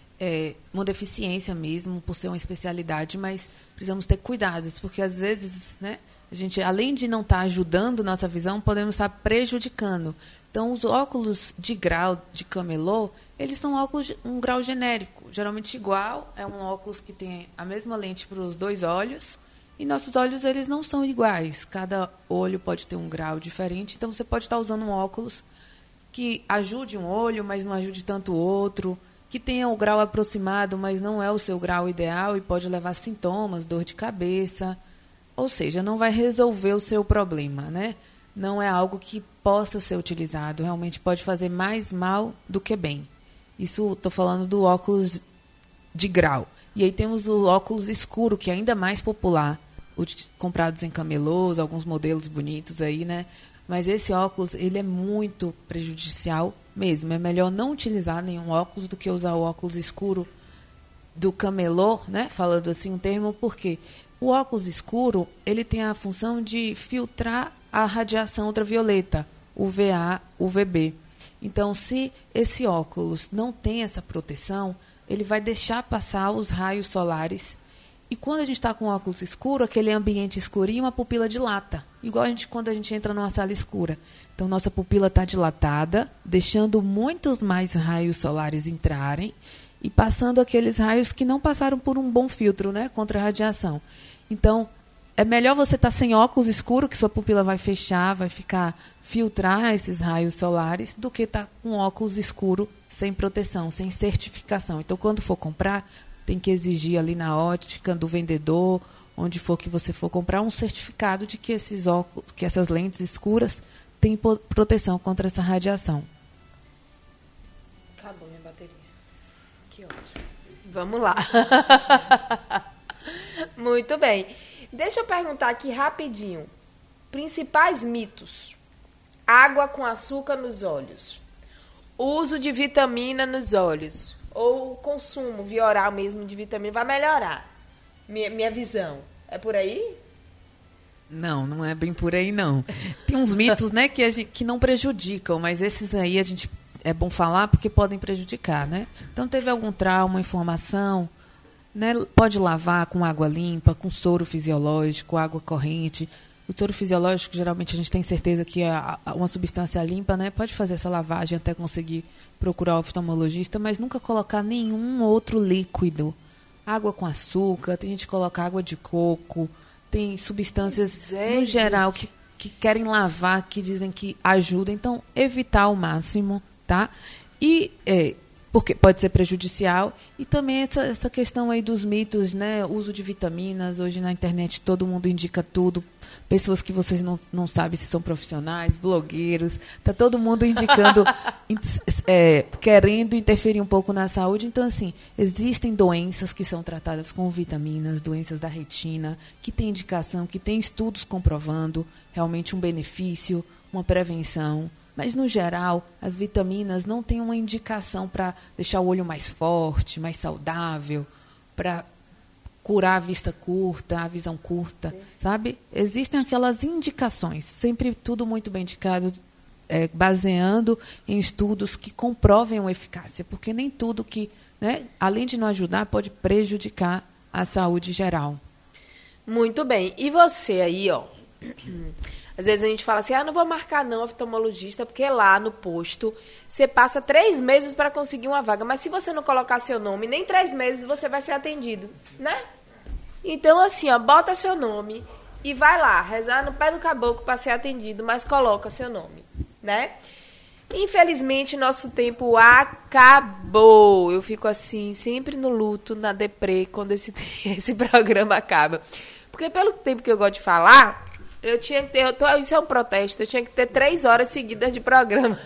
Uma deficiência mesmo, por ser uma especialidade, mas precisamos ter cuidados, porque às vezes, né, a gente, além de não estar ajudando nossa visão, podemos estar prejudicando. Então, os óculos de grau de camelô, eles são óculos de um grau genérico, geralmente igual, é um óculos que tem a mesma lente para os 2 olhos, e nossos olhos, eles não são iguais. Cada olho pode ter um grau diferente. Então, você pode estar usando um óculos que ajude um olho, mas não ajude tanto o outro, que tenha o grau aproximado, mas não é o seu grau ideal e pode levar sintomas, dor de cabeça. Ou seja, não vai resolver o seu problema, né? Não é algo que possa ser utilizado. Realmente pode fazer mais mal do que bem. Isso, estou falando do óculos de grau. E aí temos o óculos escuro, que é ainda mais popular, comprados em camelôs, alguns modelos bonitos aí, né? Mas esse óculos, ele é muito prejudicial mesmo. É melhor não utilizar nenhum óculos do que usar o óculos escuro do camelô, né? Falando assim um termo, porque o óculos escuro, ele tem a função de filtrar a radiação ultravioleta, UVA, UVB. Então, se esse óculos não tem essa proteção, ele vai deixar passar os raios solares. E quando a gente está com óculos escuro, aquele ambiente escurinho, a pupila dilata. Igual quando a gente entra numa sala escura. Então, nossa pupila está dilatada, deixando muitos mais raios solares entrarem e passando aqueles raios que não passaram por um bom filtro, né, contra a radiação. Então, é melhor você estar sem óculos escuro, que sua pupila vai fechar, vai filtrar esses raios solares, do que estar com óculos escuro sem proteção, sem certificação. Então, quando for comprar, tem que exigir ali na ótica do vendedor, onde for que você for comprar, um certificado de que esses óculos, que essas lentes escuras têm proteção contra essa radiação. Acabou minha bateria. Que ótimo. Vamos lá. Muito bem. Deixa eu perguntar aqui rapidinho. Principais mitos. Água com açúcar nos olhos. Uso de vitamina nos olhos. Ou o consumo via oral mesmo de vitamina vai melhorar minha visão. É por aí? Não é bem por aí, não. Tem uns mitos, né, que não prejudicam, mas esses aí é bom falar porque podem prejudicar, né? Então, teve algum trauma, inflamação, né? Pode lavar com água limpa, com soro fisiológico, água corrente. O soro fisiológico, geralmente, a gente tem certeza que é uma substância limpa, né? Pode fazer essa lavagem até conseguir procurar o oftalmologista, mas nunca colocar nenhum outro líquido. Água com açúcar, tem gente que coloca água de coco, tem substâncias, no geral, que querem lavar, que dizem que ajudam. Então, evitar ao máximo, tá? E porque pode ser prejudicial. E também essa questão aí dos mitos, né? Uso de vitaminas. Hoje na internet todo mundo indica tudo. Pessoas que vocês não sabem se são profissionais, blogueiros. Está todo mundo indicando, querendo interferir um pouco na saúde. Então, assim, existem doenças que são tratadas com vitaminas, doenças da retina, que tem indicação, que tem estudos comprovando realmente um benefício, uma prevenção. Mas, no geral, as vitaminas não têm uma indicação para deixar o olho mais forte, mais saudável, para curar a vista curta, a visão curta, sabe? Existem aquelas indicações, sempre tudo muito bem indicado, baseando em estudos que comprovem a eficácia, porque nem tudo que, né, além de não ajudar, pode prejudicar a saúde geral. Muito bem. E você aí, ó, às vezes a gente fala assim, não vou marcar não oftalmologista, porque lá no posto você passa 3 meses para conseguir uma vaga, mas se você não colocar seu nome, nem 3 meses você vai ser atendido, né? Então, assim, ó, bota seu nome e vai lá, rezar no pé do caboclo para ser atendido, mas coloca seu nome, né? Infelizmente, nosso tempo acabou. Eu fico assim, sempre no luto, na deprê, quando esse programa acaba. Porque pelo tempo que eu gosto de falar, eu tinha que ter, isso é um protesto, eu tinha que ter 3 horas seguidas de programa.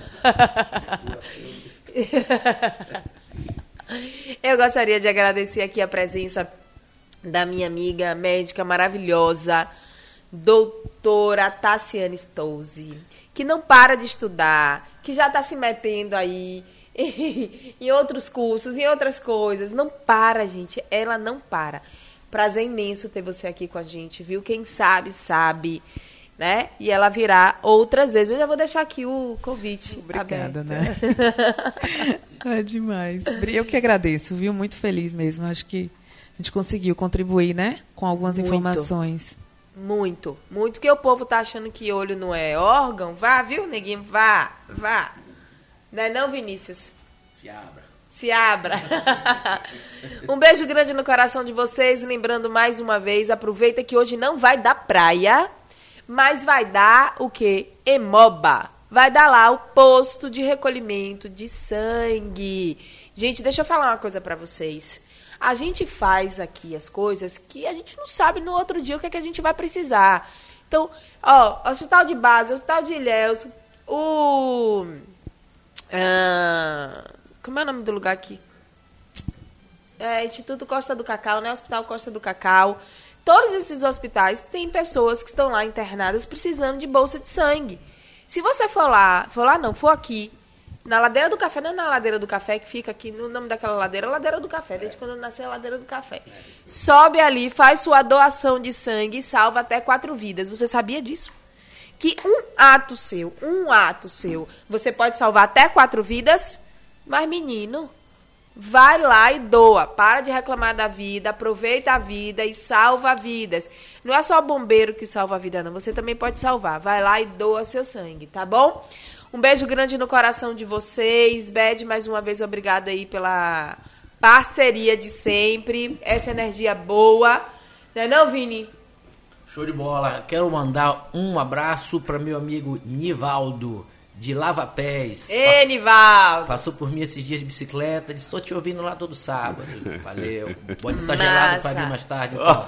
Eu gostaria de agradecer aqui a presença da minha amiga médica maravilhosa, doutora Tassiane Stolze, que que não para de estudar, que já está se metendo aí em outros cursos, em outras coisas. Não para, gente. Ela não para. Prazer imenso ter você aqui com a gente, viu? Quem sabe, sabe. Né? E ela virá outras vezes. Eu já vou deixar aqui o convite. Obrigada, aberto. né? É demais. Eu que agradeço, viu? Muito feliz mesmo. Acho que a gente conseguiu contribuir, né? Com algumas informações. Muito, muito. Que o povo tá achando que olho não é órgão. Vá, viu, neguinho? Vá. Não é não, Vinícius? Se abra. Um beijo grande no coração de vocês. Lembrando mais uma vez, aproveita que hoje não vai dar praia, mas vai dar o quê? Hemoba. Vai dar lá o posto de recolhimento de sangue. Gente, deixa eu falar uma coisa pra vocês. A gente faz aqui as coisas que a gente não sabe no outro dia o que é que a gente vai precisar. Então, Hospital de Base, Hospital de Ilhéus, como é o nome do lugar aqui? Instituto Costa do Cacau, né? Hospital Costa do Cacau. Todos esses hospitais têm pessoas que estão lá internadas precisando de bolsa de sangue. Se você for aqui, na Ladeira do Café, não é na Ladeira do Café que fica aqui, no nome daquela ladeira, Ladeira do Café, desde quando eu nasci, a Ladeira do Café. Sobe ali, faz sua doação de sangue e salva até 4 vidas. Você sabia disso? Que um ato seu, você pode salvar até 4 vidas, mas menino, vai lá e doa. Para de reclamar da vida, aproveita a vida e salva vidas. Não é só bombeiro que salva a vida, não. Você também pode salvar. Vai lá e doa seu sangue, tá bom? Um beijo grande no coração de vocês. Bede, mais uma vez, obrigada aí pela parceria de sempre. Essa energia boa. Não é não, Vini? Show de bola. Quero mandar um abraço para meu amigo Nivaldo, de Lava Pés. Ei, Nivaldo! Passou por mim esses dias de bicicleta. Disse, estou te ouvindo lá todo sábado. Valeu. Bota essa gelada para mim mais tarde. Então.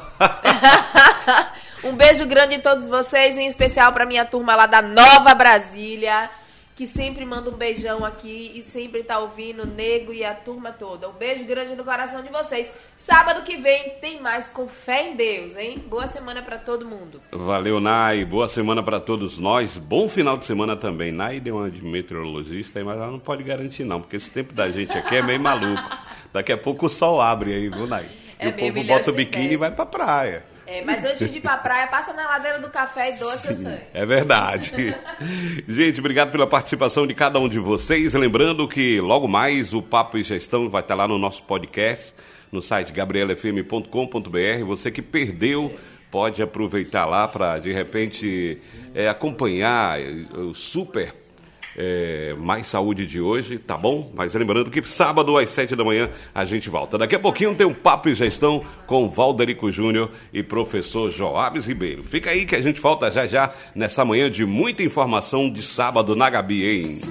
Um beijo grande em todos vocês, em especial para minha turma lá da Nova Brasília, que sempre manda um beijão aqui e sempre tá ouvindo o Nego e a turma toda. Um beijo grande no coração de vocês. Sábado que vem tem mais Com Fé em Deus, hein? Boa semana para todo mundo. Valeu, Nai. Boa semana para todos nós. Bom final de semana também. Nai deu uma de meteorologista aí, mas ela não pode garantir não, porque esse tempo da gente aqui é meio maluco. Daqui a pouco o sol abre aí, viu, Nai? E o povo bota o biquíni e vai pra praia. Mas antes de ir pra praia, passa na Ladeira do Café e doa seu sangue. É verdade. Gente, obrigado pela participação de cada um de vocês. Lembrando que logo mais o Papo e Gestão vai estar lá no nosso podcast, no site gabrielafm.com.br. Você que perdeu, pode aproveitar lá para, de repente, acompanhar o super Mais Saúde de hoje, tá bom? Mas lembrando que sábado às 7 da manhã a gente volta. Daqui a pouquinho tem um Papo e Gestão com Valderico Júnior e professor Joabes Ribeiro. Fica aí que a gente volta já já nessa manhã de muita informação de sábado na Gabi, hein?